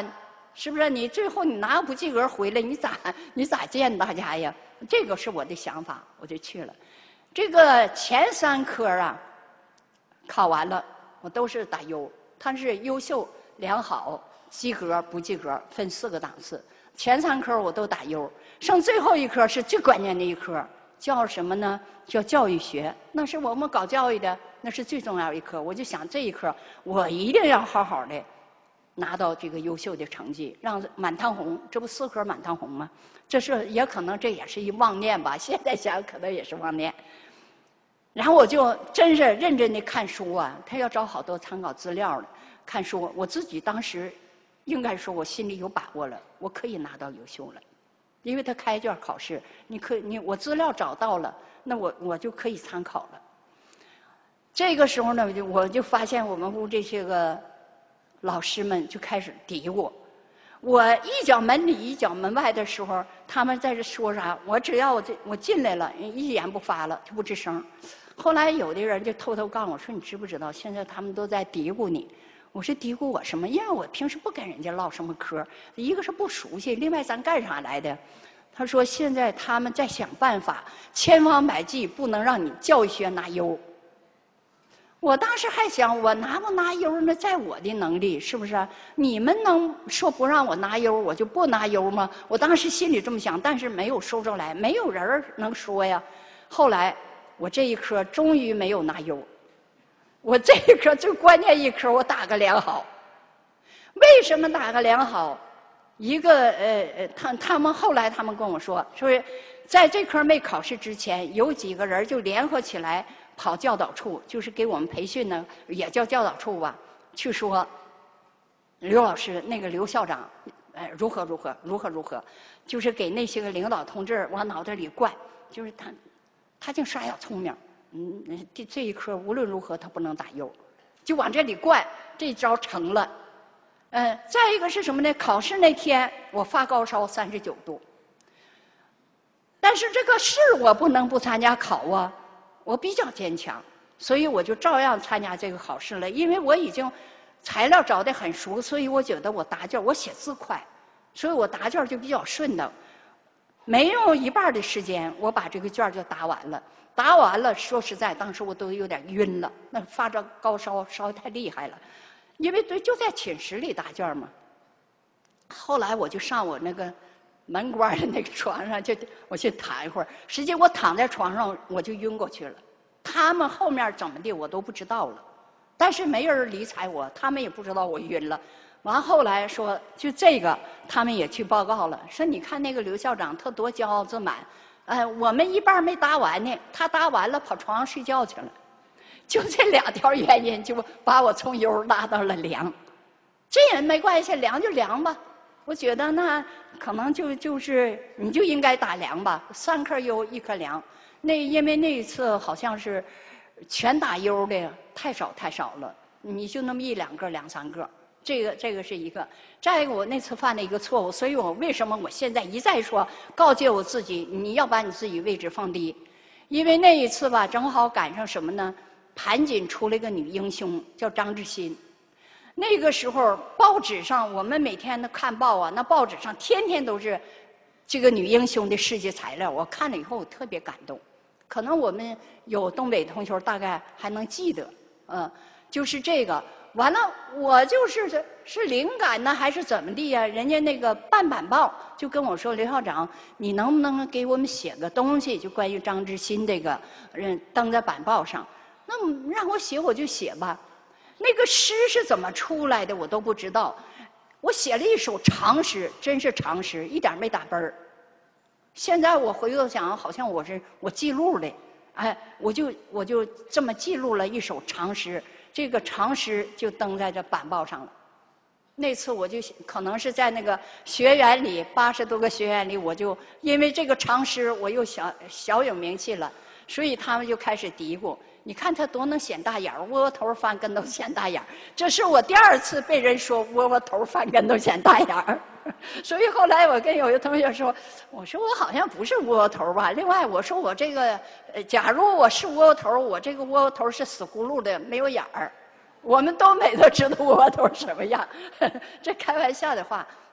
是不是？你最后你拿不及格回来，你咋见大家呀？这个是我的想法，我就去了。这个前3科啊，考完了，我都是打优，它是优秀、良好、及格、不及格，分4个档次。前3科我都打优，剩最后1科是最关键的一科，叫什么呢？叫教育学，那是我们搞教育的，那是最重要一科。我就想这一科我一定要好好的拿到这个优秀的成绩，让满堂红。这不4科满堂红吗？这是也可能这也是一妄念吧，现在想可能也是妄念。然后我就真是认真的看书啊，他要找好多参考资料的看书。我自己当时应该说我心里有把握了，我可以拿到优秀了，因为他开卷考试，我资料找到了，那我就可以参考了。这个时候呢，我就发现我们屋这些个老师们就开始嘀咕。我一脚门里一脚门外的时候，他们在这说啥，我只要我进来了，一言不发了，就不吱声。后来有的人就偷偷告诉我说：“你知不知道，现在他们都在嘀咕你？”我说：“嘀咕我什么？因为我平时不跟人家唠什么嗑，一个是不熟悉，另外咱干啥来的？”他说：“现在他们在想办法，千方百计不能让你教育学拿优。”我当时还想，我拿不拿优呢，在我的能力，是不是？你们能说不让我拿优，我就不拿优吗？我当时心里这么想，但是没有说出来，没有人能说呀。后来我这一科终于没有拿优，我这一科最关键一科我打个良好。为什么打个良好？一个他们后来他们跟我说，在这科没考试之前，有几个人就联合起来跑教导处，就是给我们培训呢，也叫教导处吧，去说刘老师那个刘校长，如何，就是给那些个领导同志往脑袋里灌，就是他净耍小聪明，这一科无论如何他不能打优，就往这里灌，这招成了。再一个是什么呢？考试那天我发高烧39度，但是这个试我不能不参加考啊。我比较坚强，所以我就照样参加这个考试了。因为我已经材料找得很熟，所以我觉得我答卷我写字快，所以我答卷就比较顺的。没用1半的时间，我把这个卷就答完了。答完了，说实在，当时我都有点晕了，那发着高烧，烧得太厉害了。因为就在寝室里答卷嘛。后来我就上我那个门关的那个床上，我去躺一会儿。实际我躺在床上，我就晕过去了。他们后面怎么的我都不知道了，但是没人理睬我，他们也不知道我晕了。完后来说，就这个他们也去报告了，说你看那个刘校长他多骄傲自满，我们一半没答完呢，他答完了跑床上睡觉去了。就这2条原因，就把我从优拉到了良。这也没关系，良就良吧。我觉得那可能就是你就应该打良吧，3科优1科良。因为那一次好像是全打优的太少了，你就那么1、2个、2、3个，这个是一个。再一个，我那次犯了一个错误，所以我为什么我现在一再说告诫我自己，你要把你自己位置放低，因为那一次吧，正好赶上什么呢？盘锦出了一个女英雄，叫张志新。那个时候报纸上，我们每天都看报啊，那报纸上天天都是这个女英雄的事迹材料。我看了以后我特别感动，可能我们有东北同学大概还能记得，就是这个。完了，我是灵感呢，还是怎么地呀？人家那个办版报就跟我说：“刘校长，你能不能给我们写个东西，就关于张志新这个人登在版报上？”那么让我写我就写吧。那个诗是怎么出来的我都不知道。我写了一首长诗，真是长诗，一点没打奔儿。现在我回头想，好像我记录的，我就这么记录了一首长诗。这个长诗就登在这版报上了。那次我就可能是在那个学员里，80多个学员里，我就因为这个长诗，我又小有名气了，所以他们就开始嘀咕。你看他多能显大眼儿，窝窝头翻跟头显大眼儿。这是我第2次被人说窝窝头翻跟头显大眼儿，所以后来我跟有一个同学说，我说我好像不是窝窝头吧。另外我说我这个，假如我是窝窝头，我这个窝窝头是死葫芦的，没有眼儿。我们东北都知道窝窝头什么样，这开玩笑的话。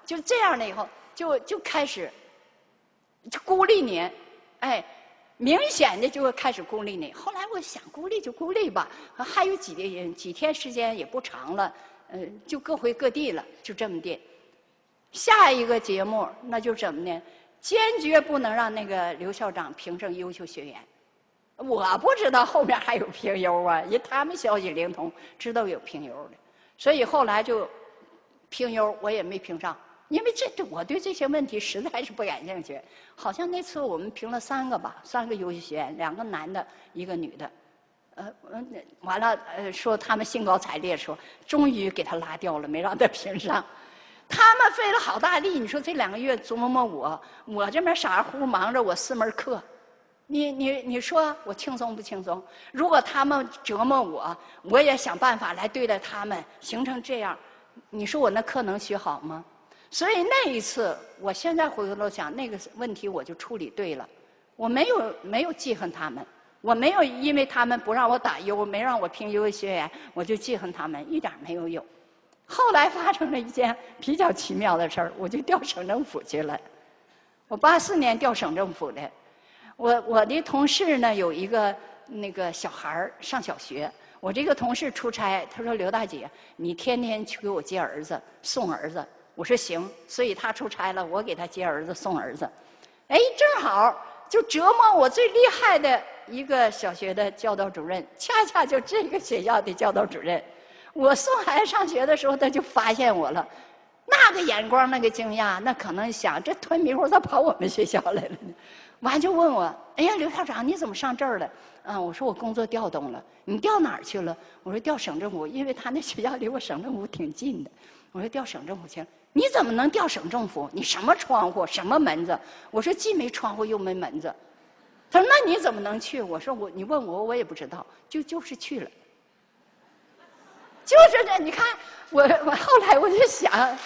就这样了以后，就开始就孤立你，哎，明显的就会开始孤立你。后来我想孤立就孤立吧，还有几天时间也不长了，就各回各地了，就这么的。下一个节目那就怎么呢？坚决不能让那个刘校长评上优秀学员。我不知道后面还有评优啊，因为他们消息灵通，知道有评优的，所以后来就评优我也没评上，因为我对这些问题实在是不感兴趣。好像那次我们评了3个吧，3个优秀学员，2个男的，1个女的，完了说他们兴高采烈说，终于给他拉掉了，没让他评上。他们费了好大力，你说这2个月琢磨我这边傻乎忙着我4门课。你说我轻松不轻松？如果他们折磨我，我也想办法来对待他们，形成这样，你说我那课能学好吗？所以那一次，我现在回头想，那个问题我就处理对了，我没有记恨他们，我没有因为他们不让我打优，没让我评优学员，我就记恨他们，一点没有。后来发生了一件比较奇妙的事儿，我就调省政府去了。我84年调省政府的。我的同事呢有一个那个小孩儿上小学，我这个同事出差，他说刘大姐，你天天去给我接儿子送儿子。我说行，所以他出差了，我给他接儿子送儿子。哎，正好就折磨我最厉害的一个小学的教导主任，恰恰就这个学校的教导主任。我送孩子上学的时候，他就发现我了，那个眼光，那个惊讶，那可能想这吞迷糊咋跑我们学校来了呢？完就问我，哎呀，刘校长，你怎么上这儿了？我说我工作调动了。你调哪儿去了？我说调省政府，因为他那学校离我省政府挺近的。我说调省政府去了。你怎么能调省政府？你什么窗户，什么门子？我说既没窗户又没门子。他说那你怎么能去？我说你问我也不知道，就是去了。就是这，你看我后来我就想。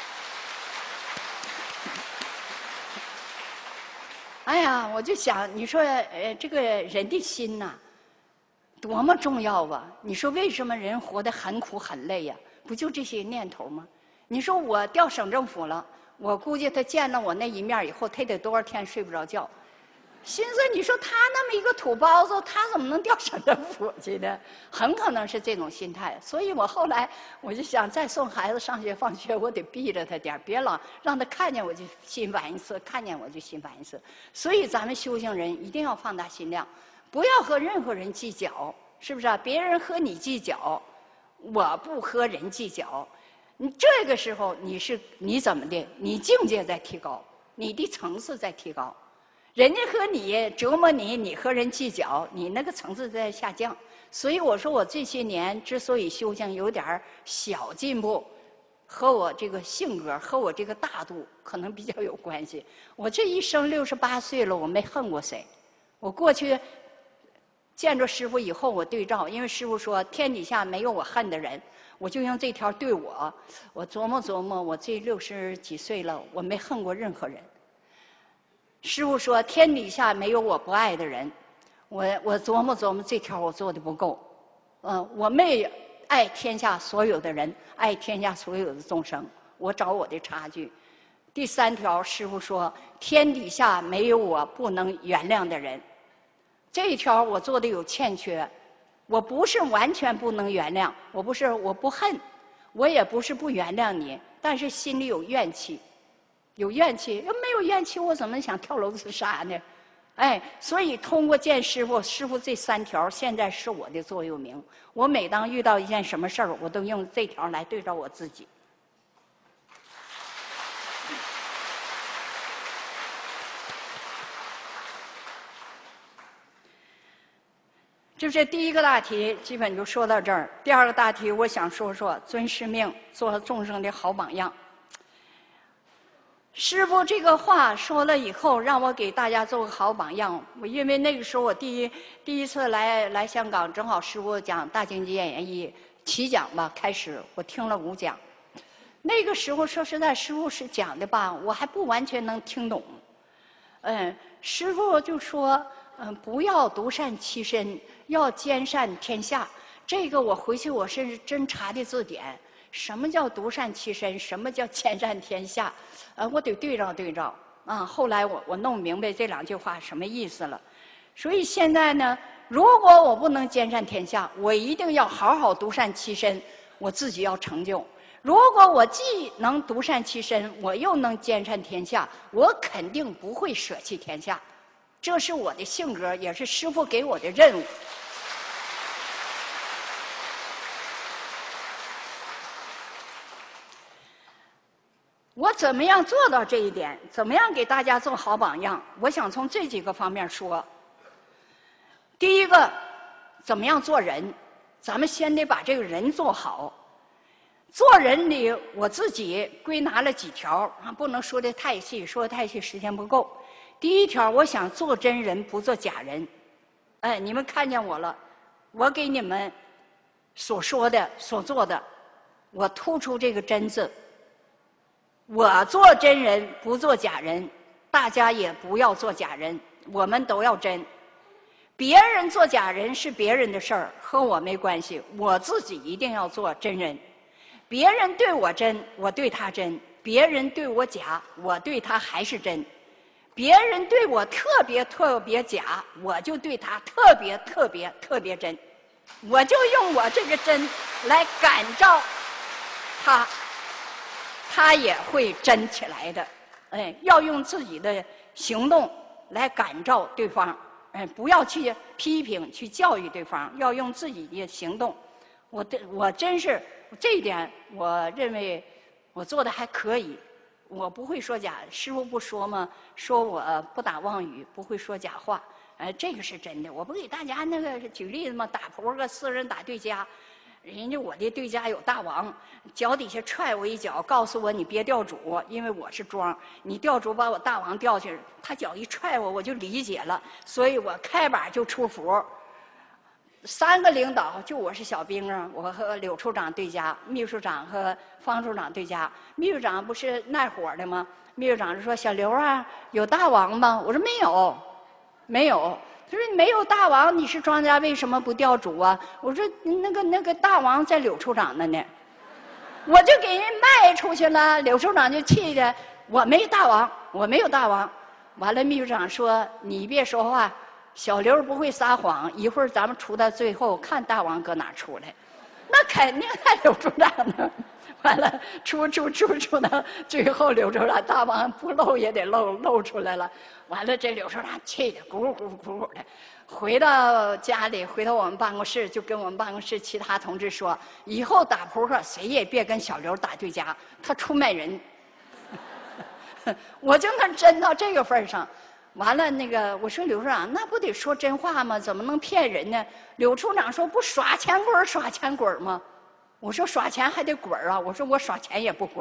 哎呀，我就想，你说，这个人的心呐，多么重要啊！你说为什么人活得很苦很累呀？不就这些念头吗？你说我调省政府了，我估计他见了我那一面以后，他得多少天睡不着觉。心思，你说他那么一个土包子，他怎么能调省政府去呢？很可能是这种心态。所以我后来我就想，再送孩子上学放学，我得避着他点，别老让他看见我就心烦一次，看见我就心烦一次。所以咱们修行人一定要放大心量，不要和任何人计较，是不是啊？别人和你计较，我不和人计较。你这个时候你怎么的？你境界在提高，你的层次在提高。人家和你折磨你，你和人计较，你那个层次在下降。所以我说我这些年之所以修行有点小进步，和我这个性格和我这个大度可能比较有关系。我这一生68岁了，我没恨过谁。我过去见着师父以后，我对照，因为师父说天底下没有我恨的人，我就用这条对我。我琢磨琢磨，我这60几岁了，我没恨过任何人。师父说天底下没有我不爱的人，我琢磨琢磨这条我做的不够，我没爱天下所有的人，爱天下所有的众生，我找我的差距。第3条，师父说天底下没有我不能原谅的人，这一条我做的有欠缺，我不是完全不能原谅，我不恨，我也不是不原谅你，但是心里有怨气。有怨气，要没有怨气，我怎么想跳楼自杀呢？哎，所以通过见师父，师父这3条现在是我的座右铭。我每当遇到一件什么事儿，我都用这条来对照我自己。这第一个大题基本就说到这儿。第2个大题，我想说说尊师命，做众生的好榜样。师父这个话说了以后，让我给大家做个好榜样。因为那个时候我第一次来香港，正好师父讲《大经演义》起讲吧，开始我听了5讲。那个时候说实在，师父是讲的吧，我还不完全能听懂。师父就说，不要独善其身，要兼善天下。这个我回去我是真查的字典。 什么叫独善其身？什么叫兼善天下？我得对照对照啊。后来我弄明白这2句话什么意思了。所以现在呢，如果我不能兼善天下，我一定要好好独善其身，我自己要成就。如果我既能独善其身，我又能兼善天下，我肯定不会舍弃天下。这是我的性格，也是师父给我的任务。我怎么样做到这一点？怎么样给大家做好榜样？我想从这几个方面说。第一个，怎么样做人？咱们先得把这个人做好。做人里，我自己归纳了几条啊，不能说的太细，说的太细时间不够。第一条，我想做真人，不做假人。哎，你们看见我了，我给你们所说的、所做的，我突出这个“真”字。我做真人，不做假人，大家也不要做假人，我们都要真。别人做假人是别人的事儿，和我没关系。我自己一定要做真人。别人对我真，我对他真；别人对我假，我对他还是真。别人对我特别特别假，我就对他特别特别特别真。我就用我这个真来感召他。他也会真起来的，哎，要用自己的行动来感召对方，哎，不要去批评、去教育对方，要用自己的行动。我真是这一点，我认为我做的还可以，我不会说假。师父不说吗？说我不打妄语，不会说假话，这个是真的。我不给大家那个举例子吗？打扑克4人打对家。人家我的对家有大王，脚底下踹我一脚，告诉我你别掉主，因为我是庄，你掉主把我大王掉下去，他脚一踹我，我就理解了，所以我开把就出符。3个领导就我是小兵啊，我和柳处长对家，秘书长和方处长对家。秘书长不是耐火的吗？秘书长就说：“小刘啊，有大王吗？”我说：“没有，没有。”他说：“你没有大王，你是庄家，为什么不调主啊？”我说：“那个大王在柳处长那呢。”我就给人卖出去了，柳处长就气的，我没大王，我没有大王。完了，秘书长说：“你别说话，小刘不会撒谎，一会儿咱们出到最后，看大王搁哪出来。”那肯定在柳处长那儿。完了，出到最后，柳处长大王不露也得露出来了。完了，这柳处长气得咕咕的，回到家里，回到我们办公室，就跟我们办公室其他同志说：“以后打扑克谁也别跟小刘打对家，他出卖人。”我就能真到这个份上。完了，我说柳处长，那不得说真话吗？怎么能骗人呢？柳处长说：“不耍钱滚吗？”我说：“耍钱还得滚啊！”我说：“我耍钱也不滚。”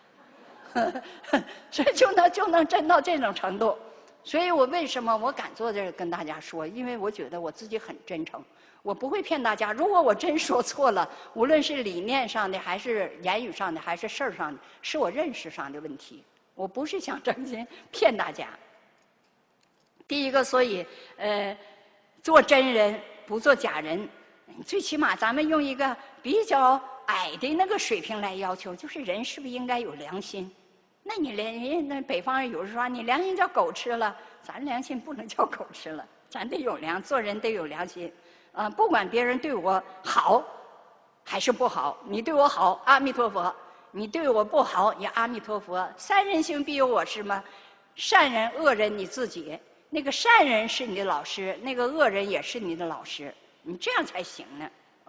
这就能真到这种程度。所以我为什么我敢坐这儿跟大家说？因为我觉得我自己很真诚，我不会骗大家。如果我真说错了，无论是理念上的，还是言语上的，还是事儿上的，是我认识上的问题。我不是想真心骗大家。第一个，所以做真人不做假人。最起码咱们用一个比较矮的那个水平来要求，就是人是不是应该有良心？那你那北方人有人说你良心叫狗吃了，咱良心不能叫狗吃了，咱得有做人得有良心。不管别人对我好还是不好，你对我好，阿弥陀佛；你对我不好，也阿弥陀佛。三人行必有我师嘛，善人恶人你自己。那个善人是你的老师，那个恶人也是你的老师。你这样才行呢，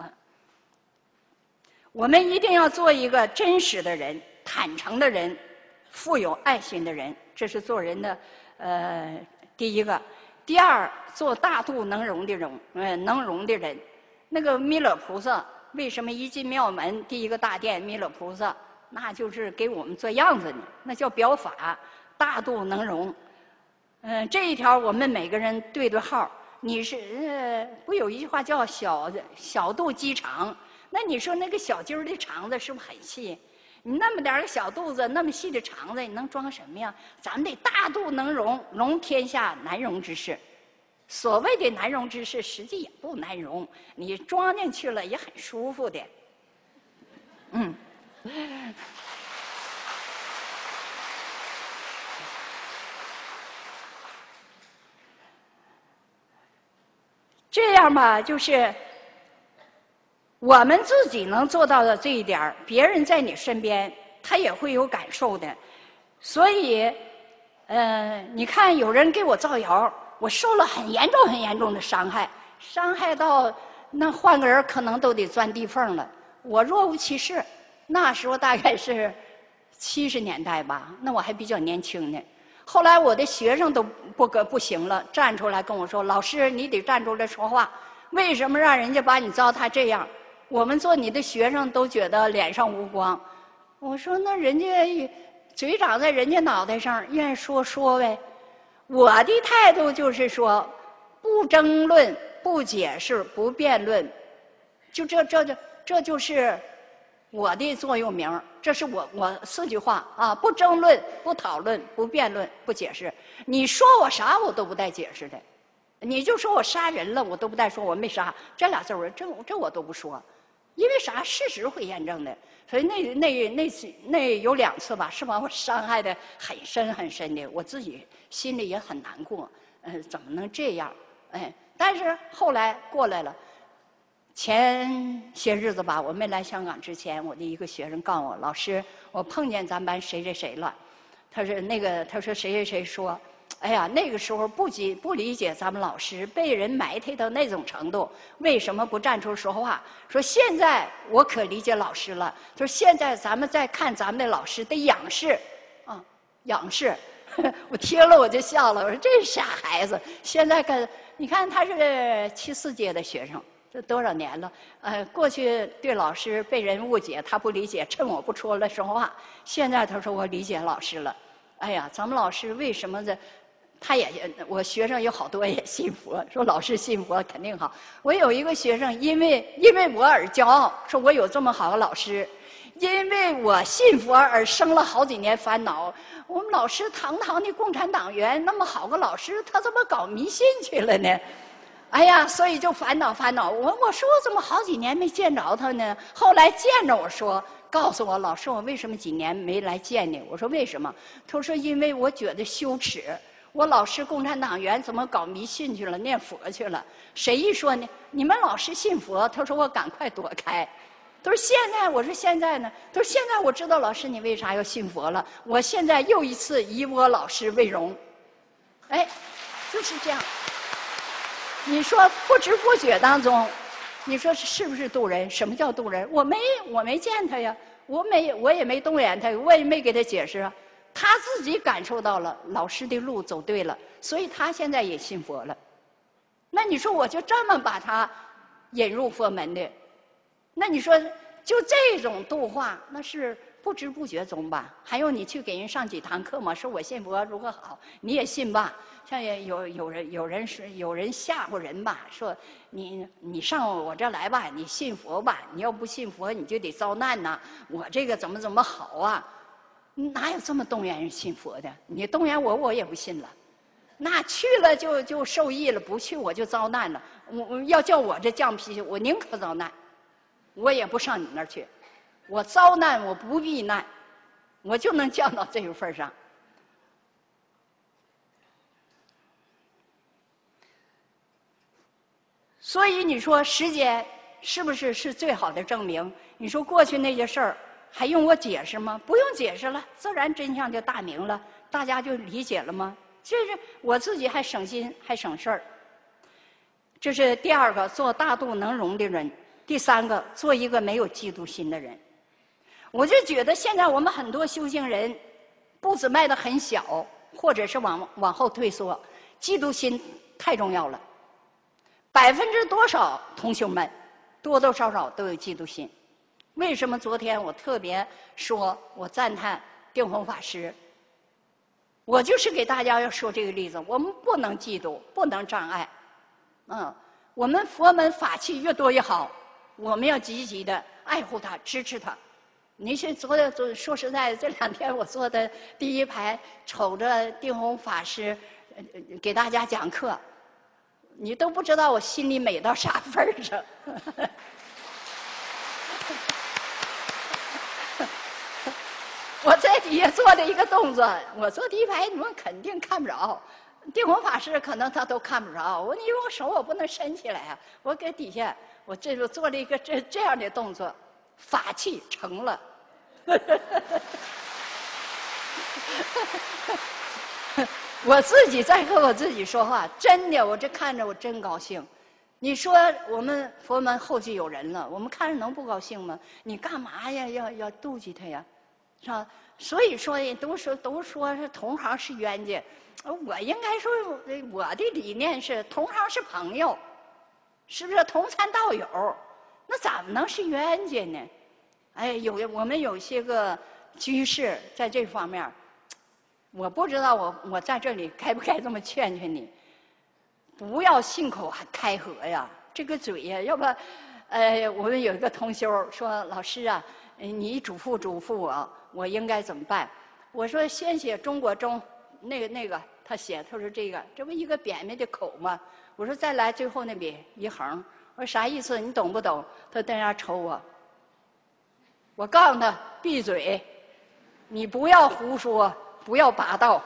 我们一定要做一个真实的人、坦诚的人、富有爱心的人，这是做人的第一个。第二，做大度能容的人。那个弥勒菩萨为什么一进庙门第一个大殿弥勒菩萨，那就是给我们做样子呢，那叫表法，大度能容。这一条我们每个人对号。你是不有一句话叫小肚鸡肠？那你说那个小鸡儿的肠子是不是很细？你那么点个小肚子，那么细的肠子，你能装什么呀？咱们得大肚能容，容天下难容之事。所谓的难容之事，实际也不难容，你装进去了也很舒服的。 这样吧，就是我们自己能做到的这一点，别人在你身边，他也会有感受的。所以，你看有人给我造谣，我受了很严重、很严重的伤害，伤害到那换个人可能都得钻地缝了。我若无其事，那时候大概是70年代吧，那我还比较年轻呢。后来我的学生都不行了，站出来跟我说：“老师，你得站出来说话，为什么让人家把你糟蹋这样？我们做你的学生都觉得脸上无光。”我说：“那人家嘴长在人家脑袋上，愿意说说呗。”我的态度就是说，不争论、不解释、不辩论，就这就是我的座右铭。这是我4句话啊：不争论、不讨论、不辩论、不解释。你说我啥，我都不带解释的。你就说我杀人了，我都不带说我没杀，这俩字儿这我都不说，因为啥？事实会验证的。所以那有2次吧，是把我伤害的很深很深的，我自己心里也很难过。怎么能这样？但是后来过来了。前些日子吧，我没来香港之前，我的一个学生告诉我：“老师，我碰见咱班谁谁谁了。”他说谁谁谁说，哎呀，那个时候不理解咱们老师，被人埋汰到那种程度，为什么不站出说话？说现在我可理解老师了。就是现在咱们再看咱们的老师得仰视，啊，仰视。我听了我就笑了，我说这傻孩子。现在你看他是7、4届的学生。这多少年了？过去对老师被人误解，他不理解，趁我不出来说话。现在他说我理解老师了。哎呀，咱们老师为什么我学生有好多也信佛，说老师信佛肯定好。我有一个学生，因为我而骄傲，说我有这么好的老师。因为我信佛而生了好几年烦恼。我们老师堂堂的共产党员，那么好个老师，他怎么搞迷信去了呢？哎呀，所以就烦恼。我说我怎么好几年没见着他呢？后来见着我说，告诉我老师，我为什么几年没来见你？我说为什么？他说因为我觉得羞耻。我老师共产党员怎么搞迷信去了，念佛去了？谁一说呢？你们老师信佛？他说我赶快躲开。他说现在，我说现在呢？他说现在我知道老师你为啥要信佛了。我现在又一次以我老师为荣。就是这样。你说不知不觉当中，你说是不是渡人？什么叫渡人？我没见他呀，我也没动员他，我也没给他解释啊。他自己感受到了老师的路走对了，所以他现在也信佛了。那你说我就这么把他引入佛门的，那你说就这种度化，那是不知不觉中吧？还有你去给人上几堂课嘛，说我信佛如何好，你也信吧？像有人吓唬人吧，说你上我这来吧，你信佛吧，你要不信佛你就得遭难呐。我这个怎么好啊？哪有这么动员人信佛的？你动员我也不信了。那去了就受益了，不去我就遭难了。我要叫我这犟脾气，我宁可遭难，我也不上你那儿去。我遭难我不避难，我就能降到这个份儿上。所以你说时间是不是最好的证明？你说过去那些事儿还用我解释吗？不用解释了，自然真相就大明了，大家就理解了吗？这是我自己还省心还省事儿。这是第2个，做大度能容的人；第3个，做一个没有嫉妒心的人。我就觉得现在我们很多修行人步子迈得很小，或者是往后退缩，嫉妒心太重要了。多少同学们多多少少都有嫉妒心。为什么昨天我特别说我赞叹定弘法师？我就是给大家要说这个例子，我们不能嫉妒，不能障碍。我们佛门法器越多越好，我们要积极的爱护它，支持它。你是说实在的，这2天我坐在第1排，瞅着定弘法师给大家讲课，你都不知道我心里美到啥份儿上。 我在底下做的一个动作，我坐第一排，你们肯定看不着。定弘法师可能他都看不着。我你我手我不能伸起来啊，我搁底下，我这就做了一个这样的动作，法器成了。我自己在和我自己说话，真的，我这看着我真高兴。你说我们佛门后继有人了，我们看着能不高兴吗？你干嘛呀？要妒忌他呀，是吧？所以说都说是同行是冤家，我应该说我的理念是同行是朋友，是不是同参道友？那怎么能是冤家呢？哎，我们有些个居士在这方面，我不知道我在这里该不该这么劝劝你，不要信口开河呀，这个嘴呀，要不，我们有一个同修说，老师啊，你嘱咐我应该怎么办？我说先写中国中，那个他写，他说这不一个扁扁的口吗？我说再来最后那笔一横，我说啥意思？你懂不懂？他在那瞅我，我告诉他闭嘴，你不要胡说，不要拔道。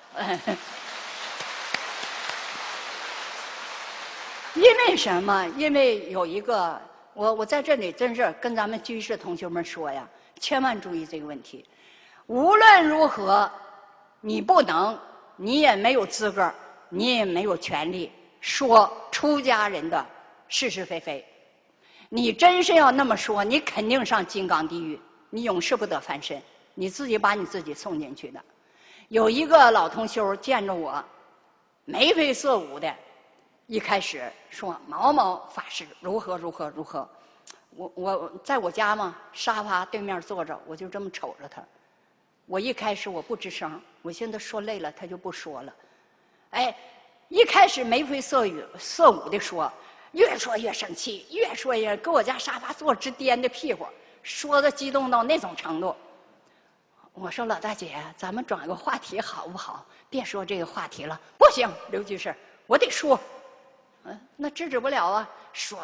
因为什么？因为有一个，我在这里真是跟咱们居士同学们说呀，千万注意这个问题。无论如何，你不能，你也没有资格，你也没有权利说出家人的是是非非。你真是要那么说，你肯定上金刚地狱，你永世不得翻身，你自己把你自己送进去的。有一个老同修见着我，眉飞色舞的。一开始说某某法师如何，我在我家嘛，沙发对面坐着，我就这么瞅着他。我一开始我不吱声，我现在说累了，他就不说了。哎，一开始眉飞色舞的说，越说越生气，越说越搁我家沙发坐直颠的屁股，说的激动到那种程度。我说老大姐，咱们转个话题好不好？别说这个话题了。不行，刘居士，我得说。那制止不了啊！说，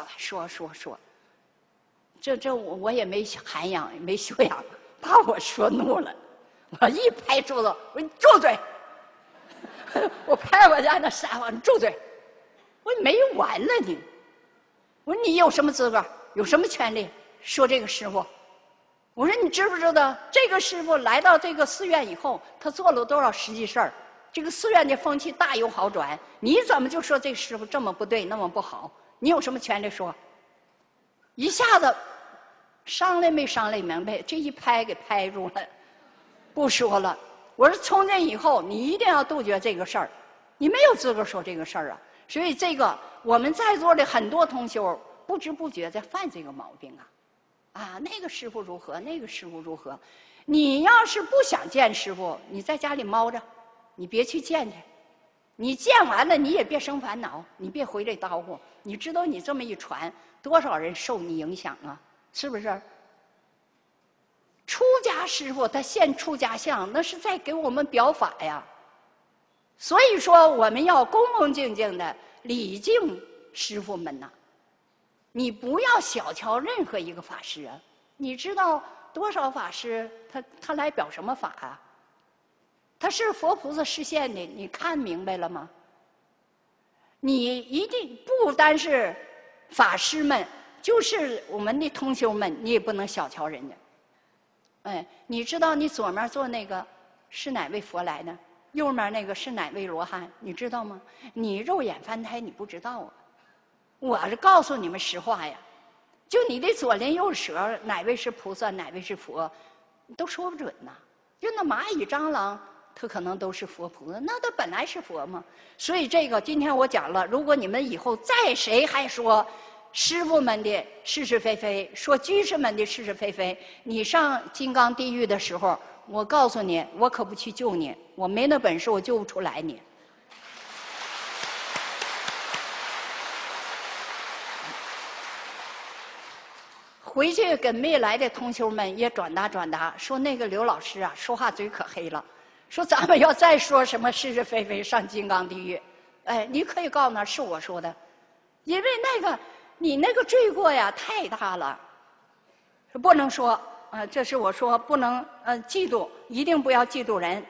这我也没涵养，没修养，把我说怒了。我一拍桌子，我说你住嘴！我拍我家那沙发，你住嘴！我说没完了你！我说你有什么资格，有什么权利说这个师傅？我说你知不知道这个师傅来到这个寺院以后，他做了多少实际事儿？这个寺院的风气大有好转，你怎么就说这师傅这么不对，那么不好？你有什么权利说？一下子商量没商量明白，这一拍给拍住了，不说了。我说从今以后你一定要杜绝这个事儿，你没有资格说这个事儿啊。所以这个我们在座的很多同修不知不觉在犯这个毛病啊，那个师傅如何，那个师傅如何。你要是不想见师傅，你在家里猫着。你别去见去，你见完了你也别生烦恼，你别回来叨咕。你知道你这么一传，多少人受你影响啊？是不是？出家师傅他现出家相，那是在给我们表法呀。所以说我们要恭恭敬敬的礼敬师傅们呐。你不要小瞧任何一个法师啊！你知道多少法师他来表什么法啊？他是佛菩萨示现的，你看明白了吗？你一定不单是法师们，就是我们的同修们，你也不能小瞧人家。哎，你知道你左面坐那个是哪位佛来的？右面那个是哪位罗汉？你知道吗？你肉眼凡胎你不知道啊！我是告诉你们实话呀，就你的左邻右舍，哪位是菩萨，哪位是佛，都说不准呐。就那蚂蚁、蟑螂。他可能都是佛菩萨，那他本来是佛嘛。所以这个今天我讲了，如果你们以后再谁还说师父们的是是非非，说居士们的是是非非，你上金刚地狱的时候，我告诉你，我可不去救你，我没那本事，我救不出来你。回去跟没来的同修们也转达，说那个刘老师啊，说话嘴可黑了。说咱们要再说什么是是非非上金刚地狱，哎，你可以告诉他是我说的，因为那个你那个罪过呀太大了，不能说。 这是我说不能嫉妒，一定不要嫉妒人。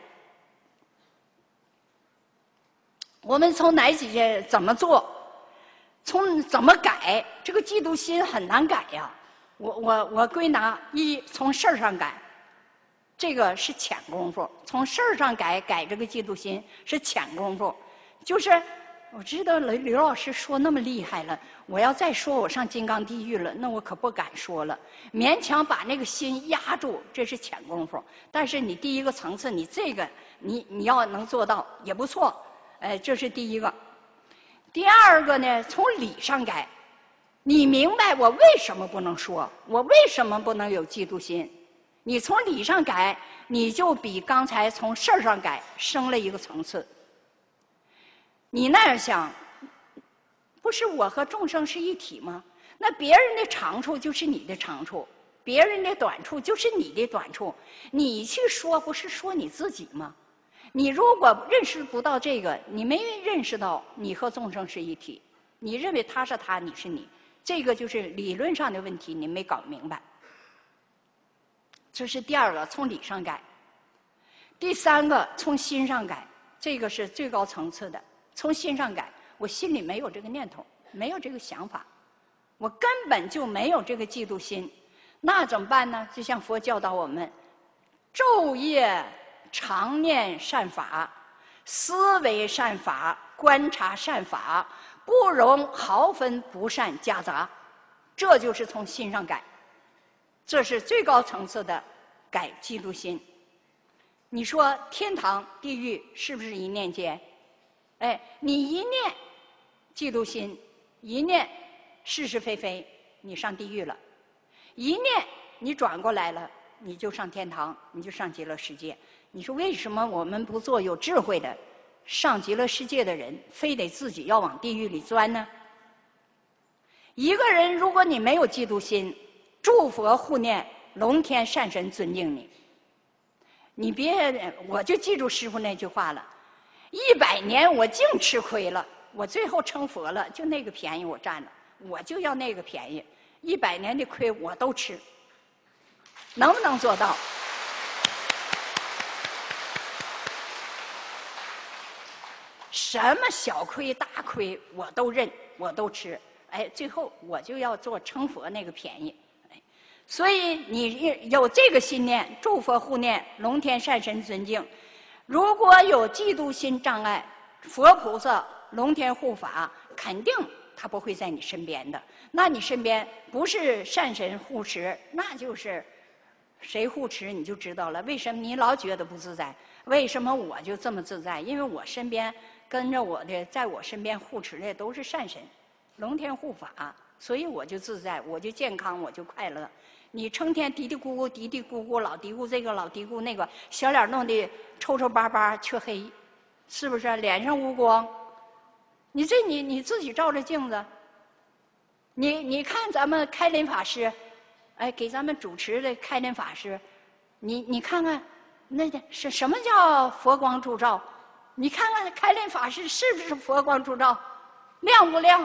我们从哪几件怎么做，从怎么改，这个嫉妒心很难改呀。我归纳一，从事儿上改，这个是浅功夫；从事儿上改这个嫉妒心是浅功夫。就是我知道刘老师说那么厉害了，我要再说我上金刚地狱了，那我可不敢说了。勉强把那个心压住，这是浅功夫。但是你第一个层次，你这个你要能做到也不错。这是第一个。第二个呢，从理上改，你明白我为什么不能说，我为什么不能有嫉妒心？你从理上改，你就比刚才从事儿上改升了一个层次。你那样想，不是我和众生是一体吗？那别人的长处就是你的长处，别人的短处就是你的短处。你去说，不是说你自己吗？你如果认识不到这个，你没认识到你和众生是一体，你认为他是他，你是你，这个就是理论上的问题，你没搞明白。这是第二个，从理上改。第三个，从心上改，这个是最高层次的。从心上改，我心里没有这个念头，没有这个想法，我根本就没有这个嫉妒心。那怎么办呢？就像佛教导我们，昼夜常念善法，思维善法，观察善法，不容毫分不善夹杂。这就是从心上改，这是最高层次的改嫉妒心。你说天堂地狱是不是一念间？你一念嫉妒心，一念是是非非，你上地狱了；一念你转过来了，你就上天堂，你就上极乐世界。你说为什么我们不做有智慧的上极乐世界的人，非得自己要往地狱里钻呢？一个人如果你没有嫉妒心，诸佛护念，龙天善神尊敬你，你别，我就记住师父那句话了：100年我净吃亏了，我最后成佛了，就那个便宜我占了，我就要那个便宜，100年的亏我都吃。能不能做到？什么小亏大亏我都认，我都吃。最后我就要做成佛那个便宜。所以你有这个信念，诸佛护念，龙天善神尊敬。如果有嫉妒心障碍，佛菩萨、龙天护法肯定他不会在你身边的。那你身边不是善神护持，那就是谁护持你就知道了。为什么你老觉得不自在？为什么我就这么自在？因为我身边跟着我的，在我身边护持的都是善神、龙天护法，所以我就自在，我就健康，我就快乐。你成天嘀嘀咕咕、嘀嘀咕咕，老嘀咕这个，老嘀咕那个，小脸弄得皱皱巴巴、黢黑，是不是？脸上无光。你自己照着镜子，你看咱们开林法师，给咱们主持的开林法师，你看看，那是什么叫佛光助照？你看看开林法师是不是佛光助照？亮不亮？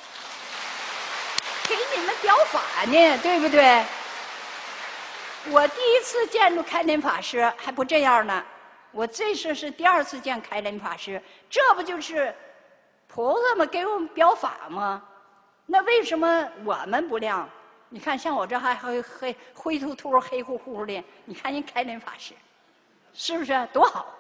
给你们表法呢，对不对？我第一次见着开林法师还不这样呢，我这次是第2次见开林法师，这不就是菩萨们给我们表法吗？那为什么我们不亮？你看像我这还灰秃秃、黑乎乎的，你看人开林法师，是不是多好？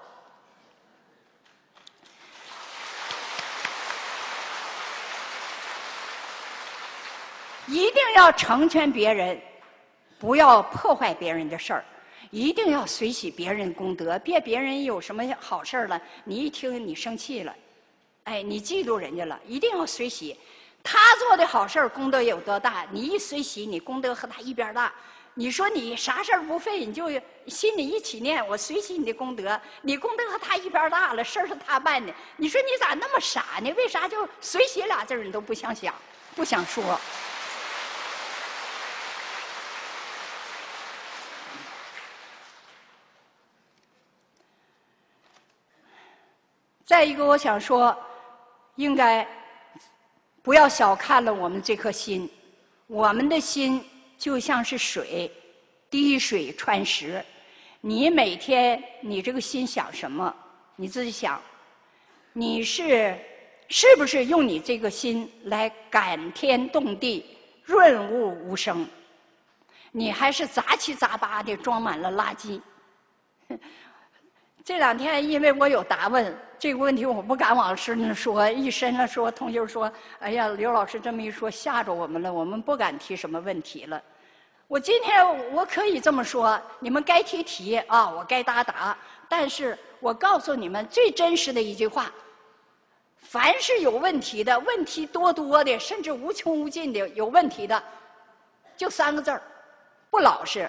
一定要成全别人，不要破坏别人的事儿，一定要随喜别人功德，别人有什么好事了，你一听你生气了，你嫉妒人家了，一定要随喜。他做的好事儿功德有多大，你一随喜，你功德和他一边大。你说你啥事儿不费，你就心里一起念，我随喜你的功德，你功德和他一边大了，事儿是他办的。你说你咋那么傻呢？为啥就随喜俩字儿你都不想想，不想说？再一个，我想说，应该不要小看了我们这颗心。我们的心就像是水， 滴水穿石。你每天你这个心想什么？你自己想，你是不是用你这个心来感天动地、润物无声？你还是杂七杂八的装满了垃圾？这两天因为我有答问这个问题，我不敢往师那说，一深了说，同学说：“哎呀，刘老师这么一说，吓着我们了，我们不敢提什么问题了。”我今天我可以这么说，你们该提提啊，我该答答。但是我告诉你们最真实的一句话：凡是有问题的、问题多的，甚至无穷无尽的有问题的，就3个字儿：不老实。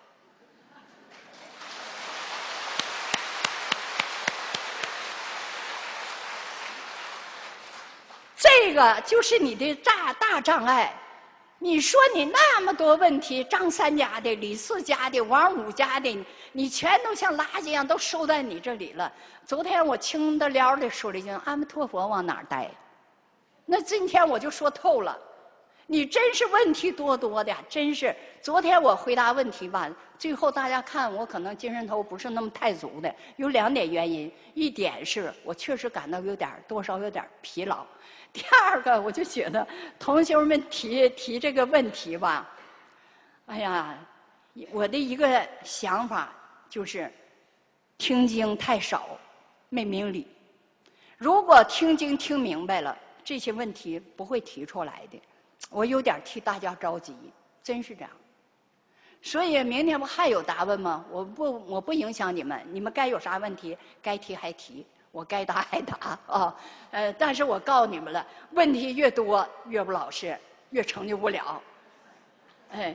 这个就是你的大障碍。你说你那么多问题，张三家的、李四家的、王五家的，你全都像垃圾一样都收在你这里了。昨天我轻的了的说了一句：“阿弥陀佛，往哪儿待？”那今天我就说透了，你真是问题多的，真是。昨天我回答问题吧，最后大家看我可能精神头不是那么太足的，有2点原因。一点是我确实感到多少有点疲劳。第二个，我就觉得同学们提这个问题吧，哎呀，我的一个想法就是，听经太少，没明理。如果听经听明白了，这些问题不会提出来的。我有点替大家着急，真是这样。所以明天不还有答问吗？我不影响你们，你们该有啥问题该提还提。我该答还答啊，但是我告诉你们了，问题越多越不老实，越成就不了。哎，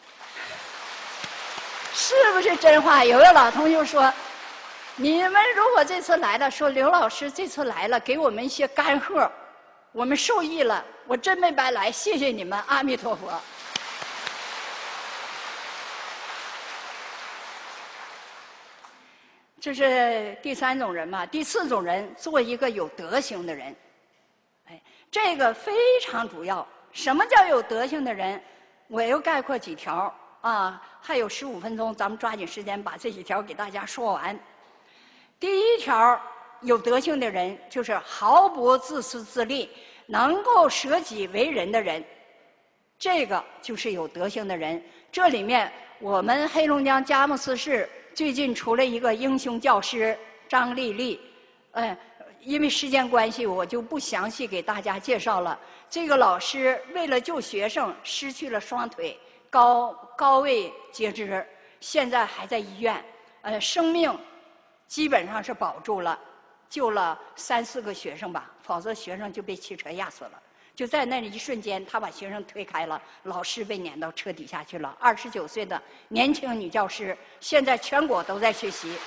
是不是真话？有个老同学说，你们如果这次来了，说刘老师这次来了，给我们一些干货，我们受益了，我真没白来，谢谢你们，阿弥陀佛。这是第3种人嘛。第4种人，做一个有德行的人。哎，这个非常主要。什么叫有德行的人？我又概括几条啊，还有15分钟，咱们抓紧时间把这几条给大家说完。第1条，有德行的人就是毫不自私自利，能够舍己为人的人，这个就是有德行的人。这里面我们黑龙江佳木斯市最近出了一个英雄教师张丽丽，因为时间关系，我就不详细给大家介绍了。这个老师为了救学生，失去了双腿，高位截肢，现在还在医院。生命基本上是保住了，救了3、4个学生吧，否则学生就被汽车压死了。就在那一瞬间，他把学生推开了，老师被撵到车底下去了。29岁的年轻女教师，现在全国都在学习。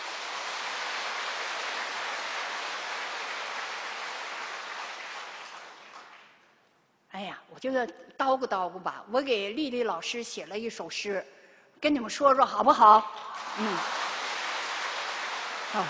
哎呀，我就叨咕吧。我给丽丽老师写了一首诗，跟你们说说好不好？好。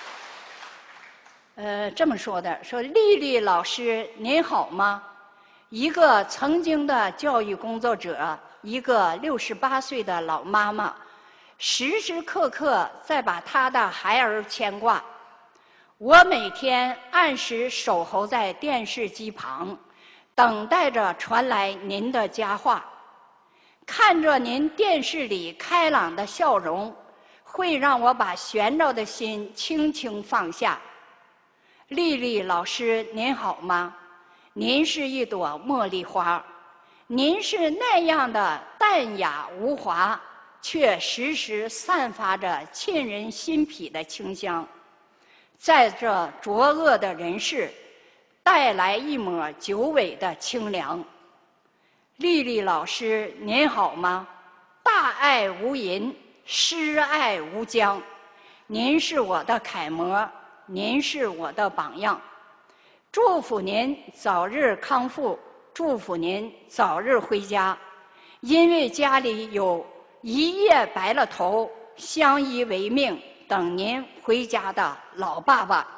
这么说的，说丽丽老师您好吗？一个曾经的教育工作者，一个68岁的老妈妈，时时刻刻在把她的孩儿牵挂。我每天按时守候在电视机旁，等待着传来您的佳话，看着您电视里开朗的笑容，会让我把悬着的心轻轻放下。丽丽老师您好吗？您是一朵茉莉花，您是那样的淡雅无华，却时时散发着沁人心脾的清香，在这浊恶的人世带来一抹久违的清凉。丽丽老师您好吗？大爱无垠，施爱无疆，您是我的楷模，您是我的榜样。祝福您早日康复，祝福您早日回家，因为家里有一夜白了头，相依为命，等您回家的老爸爸。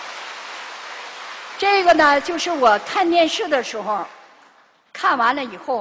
这个呢，就是我看电视的时候，看完了以后，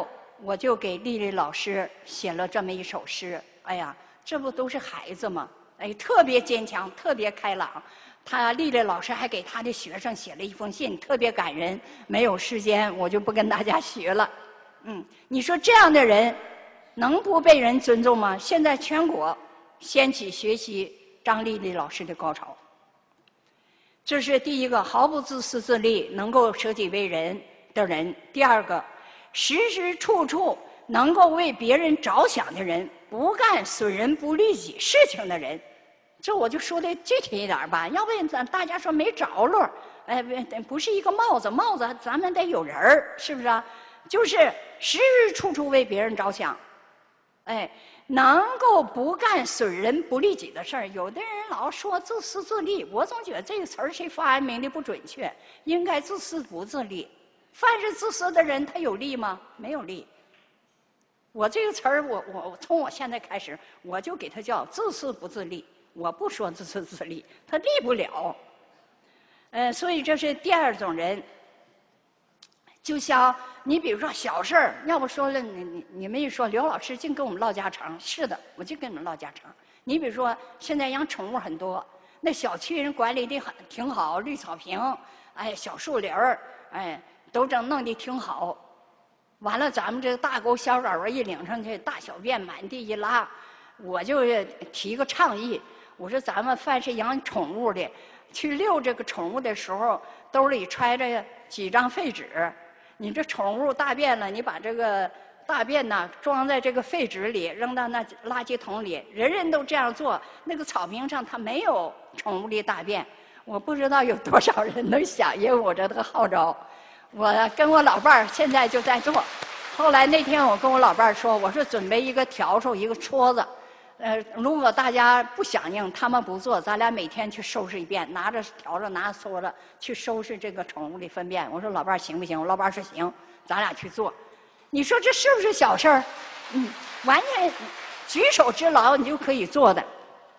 我就给丽丽老师写了这么一首诗。哎呀，这不都是孩子吗？哎，特别坚强，特别开朗。丽丽老师还给她的学生写了一封信，特别感人。没有时间，我就不跟大家学了。你说这样的人能不被人尊重吗？现在全国掀起学习张丽丽老师的高潮。这是第一个，毫不自私自利，能够舍己为人的人。第二个，时时处处能够为别人着想的人，不干损人不利己事情的人。这我就说的具体一点吧，要不然大家说没着落。哎，不是一个帽子，帽子咱们得有人儿，是不是啊？就是时时处处为别人着想，哎，能够不干损人不利己的事儿。有的人老说自私自利，我总觉得这个词儿谁发明的不准确，应该自私不自利。凡是自私的人，他有利吗？没有利。我这个词儿，我从我现在开始，我就给他叫自私不自利。我不说自私自利，他利不了。所以这是第二种人。就像你比如说小事儿，要不说了你们一说刘老师净跟我们唠家常，是的，我就跟你们唠家常。你比如说现在养宠物很多，那小区人管理的挺好，绿草坪，哎，小树林儿，哎，都弄得挺好。完了，咱们这个大狗小狗啊一领上去，大小便满地一拉，我就提个倡议，我说咱们凡是养宠物的，去遛这个宠物的时候，兜里揣着几张废纸。你这宠物大便了，你把这个大便呢装在这个废纸里，扔到那垃圾桶里。人人都这样做，那个草坪上它没有宠物的大便。我不知道有多少人能响应我这个号召。我跟我老伴儿现在就在做。后来那天我跟我老伴儿说，我说准备一个笤帚，一个戳子。如果大家不响应，他们不做，咱俩每天去收拾一遍，拿着笤帚，拿着梭子去收拾这个宠物的粪便。我说老伴儿行不行？我老伴儿说行，咱俩去做。你说这是不是小事儿？完全举手之劳你就可以做的。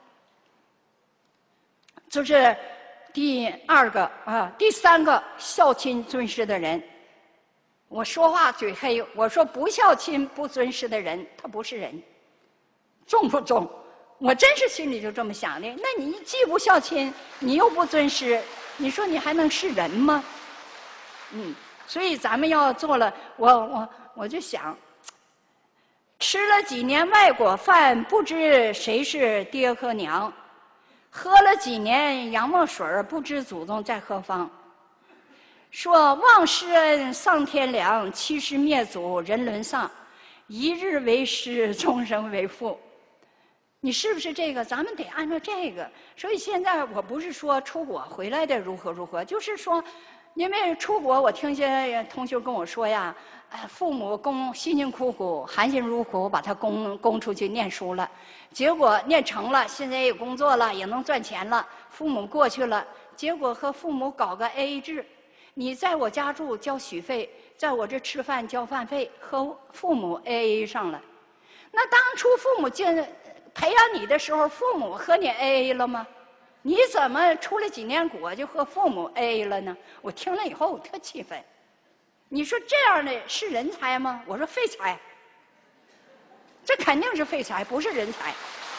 这是第二个啊，第三个孝亲尊师的人。我说话嘴黑，我说不孝亲不尊师的人，他不是人。重不重？我真是心里就这么想的。那你既不孝亲，你又不尊师，你说你还能是人吗？所以咱们要做了，我就想，吃了几年外国饭，不知谁是爹和娘；喝了几年洋墨水，不知祖宗在何方。说忘师恩，丧天良；欺师灭祖，人伦丧。一日为师，终生为父。你是不是这个？咱们得按照这个。所以现在我不是说出国回来的如何如何，就是说，因为出国，我听些同学跟我说呀，父母辛辛苦苦、含辛茹苦把他供出去念书了，结果念成了，现在也有工作了，也能赚钱了，父母过去了，结果和父母搞个 AA 制，你在我家住交学费，在我这吃饭交饭费，和父母 AA 上了。那当初父母培养你的时候，父母和你 AA 了吗？你怎么出了几年国就和父母 AA 了呢？我听了以后我特气愤。你说这样的是人才吗？我说废材，这肯定是废材，不是人才。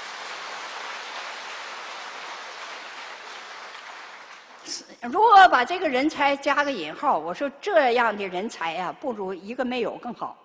如果把这个人才加个引号，我说这样的人才呀，不如一个没有更好。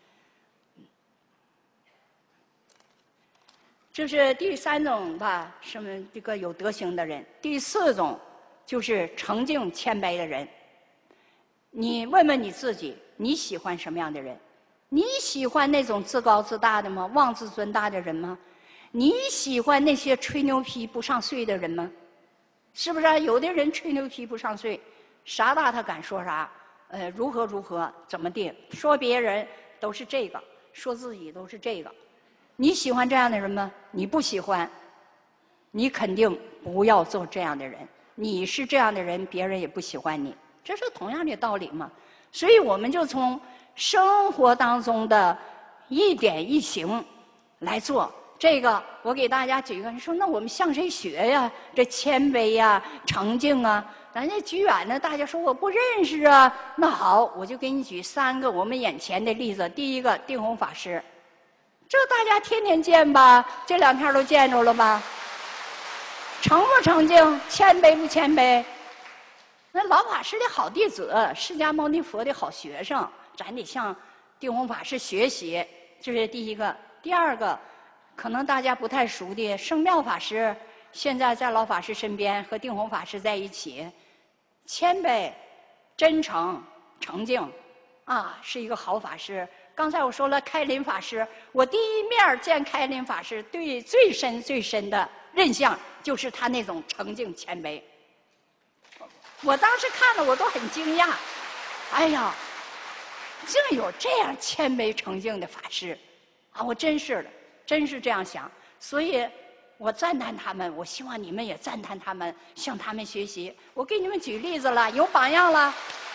这是第三种吧，什么这个有德行的人。第四种就是诚敬谦卑的人。你问问你自己，你喜欢什么样的人？你喜欢那种自高自大的吗？妄自尊大的人吗？你喜欢那些吹牛皮不上税的人吗？是不是啊？有的人吹牛皮不上税，啥大他敢说啥，如何如何怎么地，说别人都是这个，说自己都是这个。你喜欢这样的人吗？你不喜欢，你肯定不要做这样的人。你是这样的人，别人也不喜欢你，这是同样的道理嘛。所以我们就从生活当中的一点一行来做。这个我给大家举个，你说那我们向谁学呀？这谦卑呀、诚敬啊， 咱这举远呢，大家说我不认识啊。那好，我就给你举3个我们眼前的例子。第一个，定弘法师，这大家天天见吧？这2天都见着了吧？诚不诚敬？谦卑不谦卑？那老法师的好弟子，释迦牟尼佛的好学生，咱得向定弘法师学习。这是第一个。第二个，可能大家不太熟的圣妙法师，现在在老法师身边，和定弘法师在一起，谦卑、真诚、诚敬，啊，是一个好法师。刚才我说了开林法师，我第一面见开林法师，对最深的印象就是他那种诚敬谦卑。我当时看了我都很惊讶，哎呀，竟有这样谦卑诚敬的法师，啊，我真是这样想。所以我赞叹他们，我希望你们也赞叹他们，向他们学习。我给你们举例子了，有榜样了。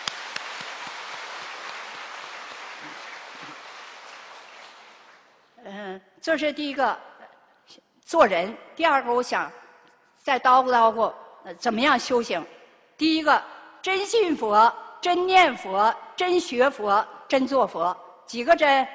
这是第一个，做人。第二个，我想再叨咕怎么样修行。第一个，真信佛，真念佛，真学佛，真做佛。几个真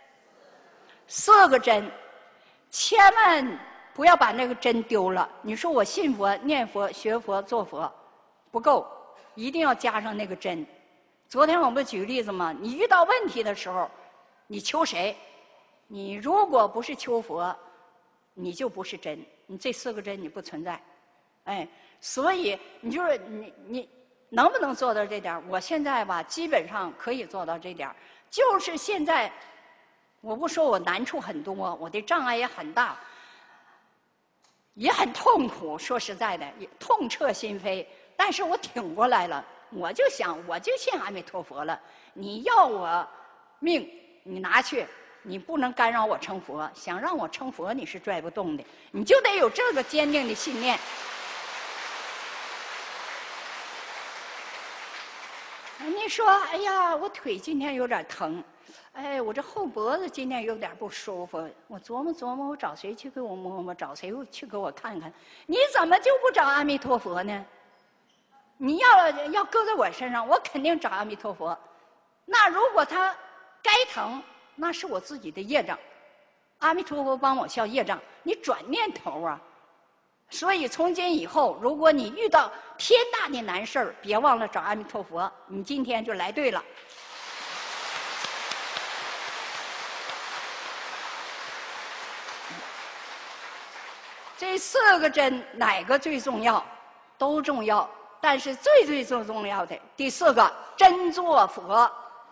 ？4个真。千万不要把那个真丢了。你说我信佛、念佛、学佛、做佛，不够，一定要加上那个真。昨天我们举例子嘛，你遇到问题的时候，你求谁？你如果不是求佛，你就不是真。你这4个真你不存在。哎，所以你就是你能不能做到这点？我现在吧，基本上可以做到这点。就是现在，我不说我难处很多，我的障碍也很大，也很痛苦。说实在的，也痛彻心扉。但是我挺过来了。我就想，我就信阿弥陀佛了。你要我命，你拿去。你不能干扰我成佛，想让我成佛，你是拽不动的。你就得有这个坚定的信念。你说，哎呀，我腿今天有点疼，哎，我这后脖子今天有点不舒服。我琢磨，我找谁去给我摸摸，找谁去给我看看？你怎么就不找阿弥陀佛呢？你要搁在我身上，我肯定找阿弥陀佛。那如果他该疼，那是我自己的业障，阿弥陀佛帮我消业障。你转念头啊！所以从今以后，如果你遇到天大的难事儿，别忘了找阿弥陀佛。你今天就来对了。这4个真哪个最重要？都重要，但是最重要的第4个，真做佛。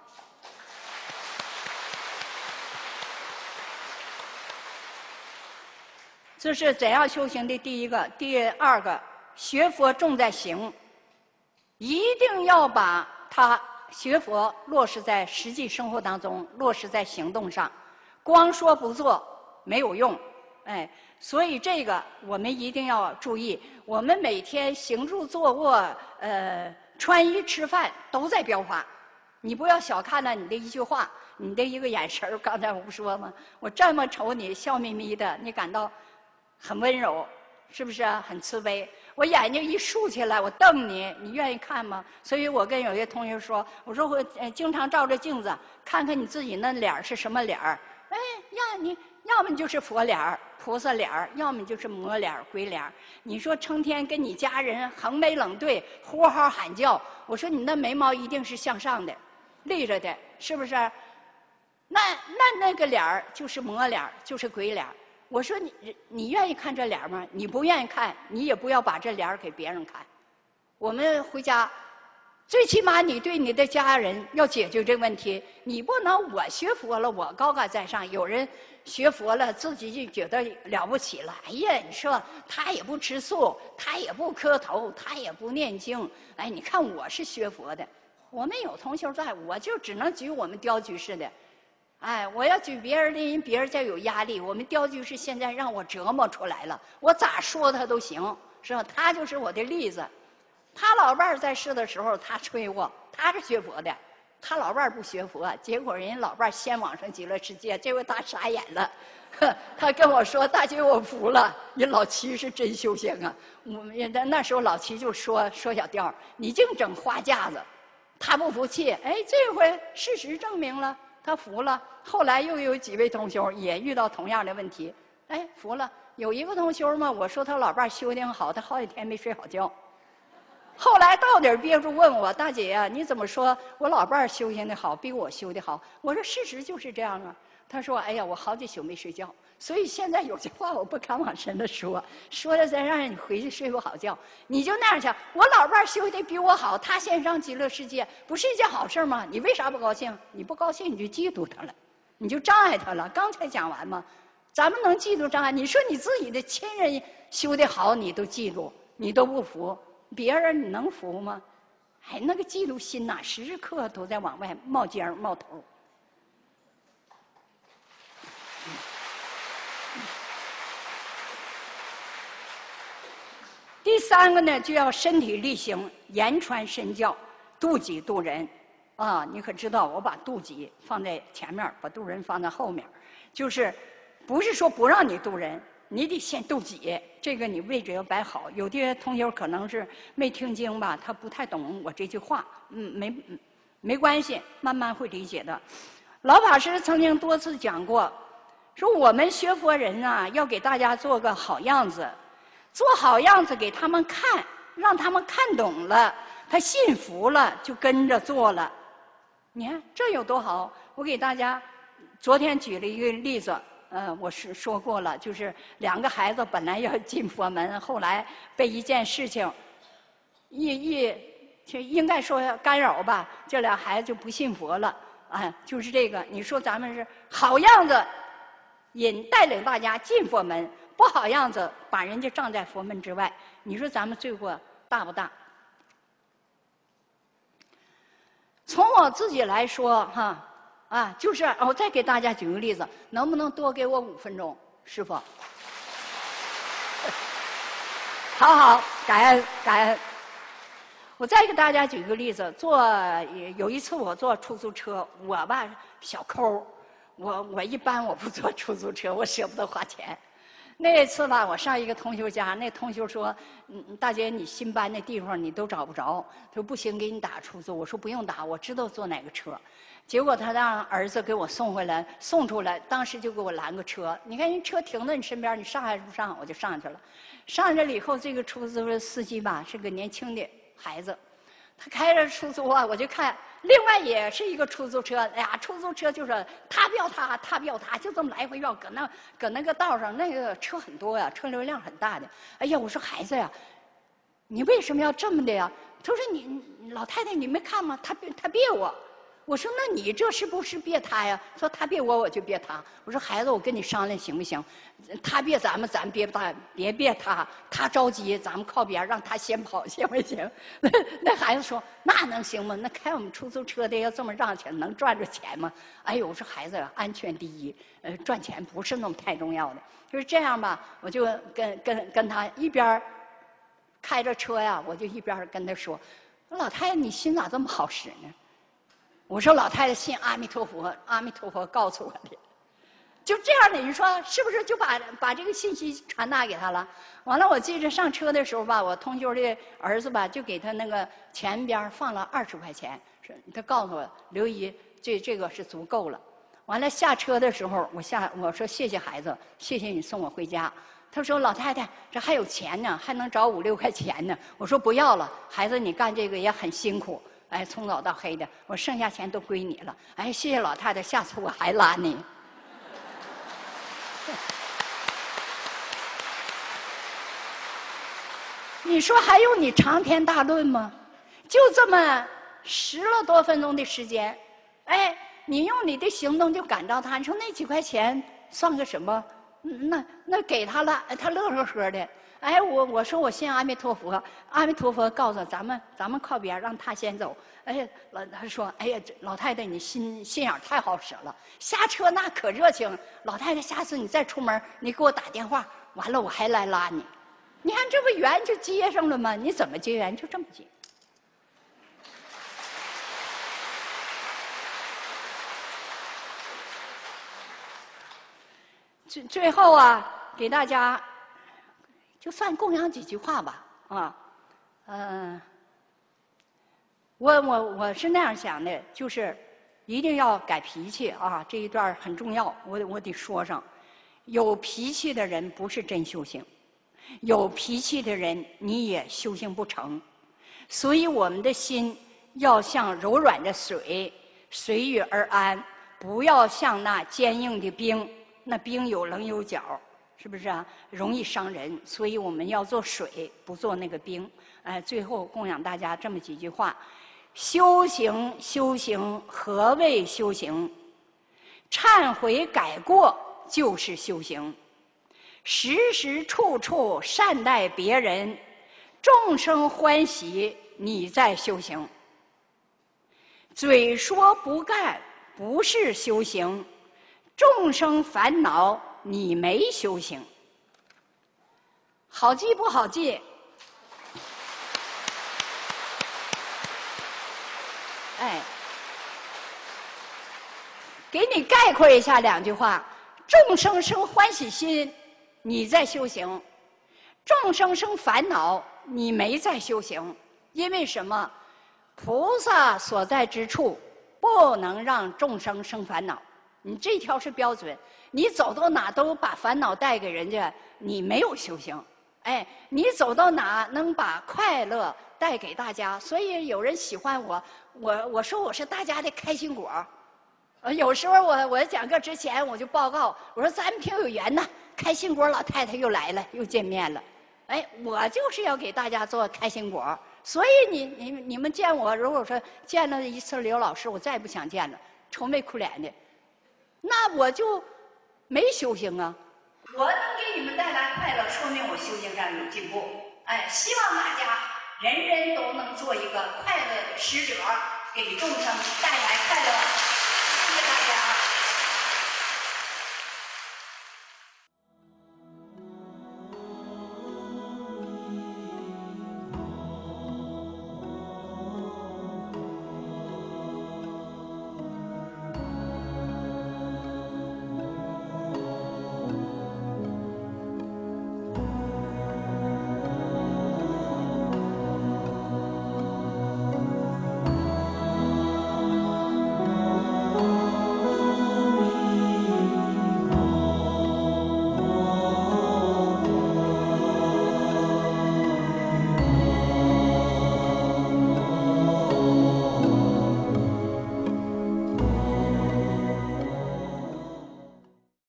这是怎样修行的第一个。第二个，学佛重在行，一定要把它学佛落实在实际生活当中，落实在行动上。光说不做没有用，哎，所以这个我们一定要注意。我们每天行住坐卧，穿衣吃饭都在标化。你不要小看了你的一句话，你的一个眼神儿。刚才我不说吗？我这么瞅你，笑眯眯的，你感到很温柔，是不是啊？很慈悲。我眼睛一竖起来，我瞪你，你愿意看吗？所以我跟有些同学说，我说我经常照着镜子看看你自己那脸是什么脸儿。哎呀，你要么就是佛脸儿、菩萨脸儿，要么就是魔脸儿、鬼脸儿。你说成天跟你家人横眉冷对、呼号喊叫，我说你那眉毛一定是向上的，立着的，是不是？那个脸儿就是魔脸儿，就是鬼脸儿。我说你愿意看这脸吗？你不愿意看，你也不要把这脸给别人看。我们回家，最起码你对你的家人要解决这个问题。你不能我学佛了，我高高在上，有人学佛了，自己就觉得了不起了。哎呀，你说他也不吃素，他也不磕头，他也不念经。哎，你看我是学佛的。我们有同学在，我就只能举我们雕居士的。哎，我要举别人的，人别人就有压力。我们雕居士现在让我折磨出来了，我咋说他都行，是吧？他就是我的例子。他老伴儿在世的时候，他催我，他是学佛的， 他老伴儿不学佛，结果人家老伴儿先往上极乐世界，这回他傻眼了。他跟我说：“大姐，我服了，你老齐是真修行啊！”那时候老齐就说小调，你净整花架子。他不服气，哎，这回事实证明了他服了。后来又有几位同修也遇到同样的问题，哎，服了。有一个同修嘛，我说他老伴儿修挺好，他好几天没睡好觉。后来到底儿憋住问我：“大姐呀，你怎么说我老伴儿修行的好，比我修的好？”我说：“事实就是这样啊。”他说：“哎呀，我好几宿没睡觉，所以现在有句话我不敢往深了说，说了再让你回去睡不好觉。你就那样想，我老伴儿修的比我好，他先上极乐世界，不是一件好事吗？你为啥不高兴？你不高兴你就嫉妒他了，你就障碍他了。刚才讲完嘛，咱们能嫉妒障碍？你说你自己的亲人修的好，你都嫉妒，你都不服，别人你能服吗？哎，那个嫉妒心呐，时时刻刻都在往外冒尖冒头。”第三个呢，就要身体力行，言传身教，度己度人。啊，你可知道我把度己放在前面，把度人放在后面，就是不是说不让你度人，你得先度己，这个你位置要摆好。有的同学可能是没听经吧，他不太懂我这句话，没关系，慢慢会理解的。老法师曾经多次讲过，说我们学佛人啊，要给大家做个好样子。做好样子给他们看，让他们看懂了，他信服了，就跟着做了。你看这有多好！我给大家昨天举了一个例子，我是说过了，就是两个孩子本来要进佛门，后来被一件事情就应该说干扰吧，这俩孩子就不信佛了。就是这个，你说咱们是好样子，带领大家进佛门。不好样子，把人家障在佛门之外，你说咱们罪过大不大？从我自己来说，就是我再给大家举个例子，能不能多给我5分钟，师傅？好，感恩感恩。我再给大家举个例子，有一次我坐出租车，我吧小抠，我一般我不坐出租车，我舍不得花钱。那次吧，我上一个同学家，那同学说：“大姐，你新搬那地方你都找不着。”他说：“不行，给你打出租。”我说：“不用打，我知道坐哪个车。”结果他让儿子给我送出来，当时就给我拦个车。你看人车停在你身边，你上还是不上？我就上去了。上去了以后，这个出租司机吧是个年轻的孩子，他开着出租啊，我就看。另外也是一个出租车，哎呀，出租车就是他飙他，他飙他，就这么来回飙，搁那个道上，那个车很多呀，车流量很大的。哎呀，我说孩子呀，你为什么要这么的呀？他说你老太太你没看吗？他别我。我说那你这是不是别他呀？说他别我就别他。我说孩子，我跟你商量行不行？他别咱别别他，他着急，咱们靠边让他先跑行不行？那孩子说那能行吗？那开我们出租车的要这么让起来，能赚着钱吗？哎呦，我说孩子，安全第一，赚钱不是那么太重要的。就是这样吧，我就跟他一边开着车呀，我就一边跟他说：“老太太，你心咋这么好使呢？”我说老太太信阿弥陀佛，阿弥陀佛告诉我的，就这样的，你说是不是就把这个信息传达给他了？完了，我记着上车的时候吧，我同学的儿子吧就给他那个前边放了20块钱，他告诉我刘姨，这个是足够了。完了下车的时候，我说谢谢孩子，谢谢你送我回家。他说老太太这还有钱呢，还能找5、6块钱呢。我说不要了，孩子你干这个也很辛苦。哎，从早到黑的，我剩下钱都归你了。哎，谢谢老太太，下次我还拉你。你说还用你长篇大论吗？就这么10多分钟的时间，哎，你用你的行动就感召他。你说那几块钱算个什么？那给他了，他乐呵呵的。哎，我说我信阿弥陀佛，阿弥陀佛告诉咱们靠边，让他先走。哎，他说，哎呀，老太太你心眼太好使了，下车那可热情。老太太，下次你再出门，你给我打电话，完了我还来拉你。你看这不缘就接上了吗？你怎么结缘就这么结。 最后啊，给大家就算供养几句话吧，我是那样想的，就是一定要改脾气啊，这一段很重要，我得说上。有脾气的人不是真修行，有脾气的人你也修行不成。所以我们的心要像柔软的水，随遇而安，不要像那坚硬的冰，那冰有棱有角，是不是啊？容易伤人。所以我们要做水，不做那个冰。最后供养大家这么几句话：修行，修行，何谓修行？忏悔改过就是修行。时时处处善待别人，众生欢喜，你在修行。嘴说不干不是修行，众生烦恼你没修行。好记不好记？给你概括一下2句话：众生生欢喜心，你在修行；众生生烦恼，你没在修行。因为什么？菩萨所在之处，不能让众生生烦恼。你这条是标准，你走到哪都把烦恼带给人家，你没有修行。你走到哪能把快乐带给大家？所以有人喜欢我，我说我是大家的开心果。有时候我讲课之前我就报告，我说咱们挺有缘呐，开心果老太太又来了，又见面了。我就是要给大家做开心果。所以你们见我，如果说见了一次刘老师，我再也不想见了，愁眉苦脸的，那我就没修行啊。我能给你们带来快乐，说明我修行上有进步。希望大家人人都能做一个快乐的使者，给众生带来快乐。谢谢大家。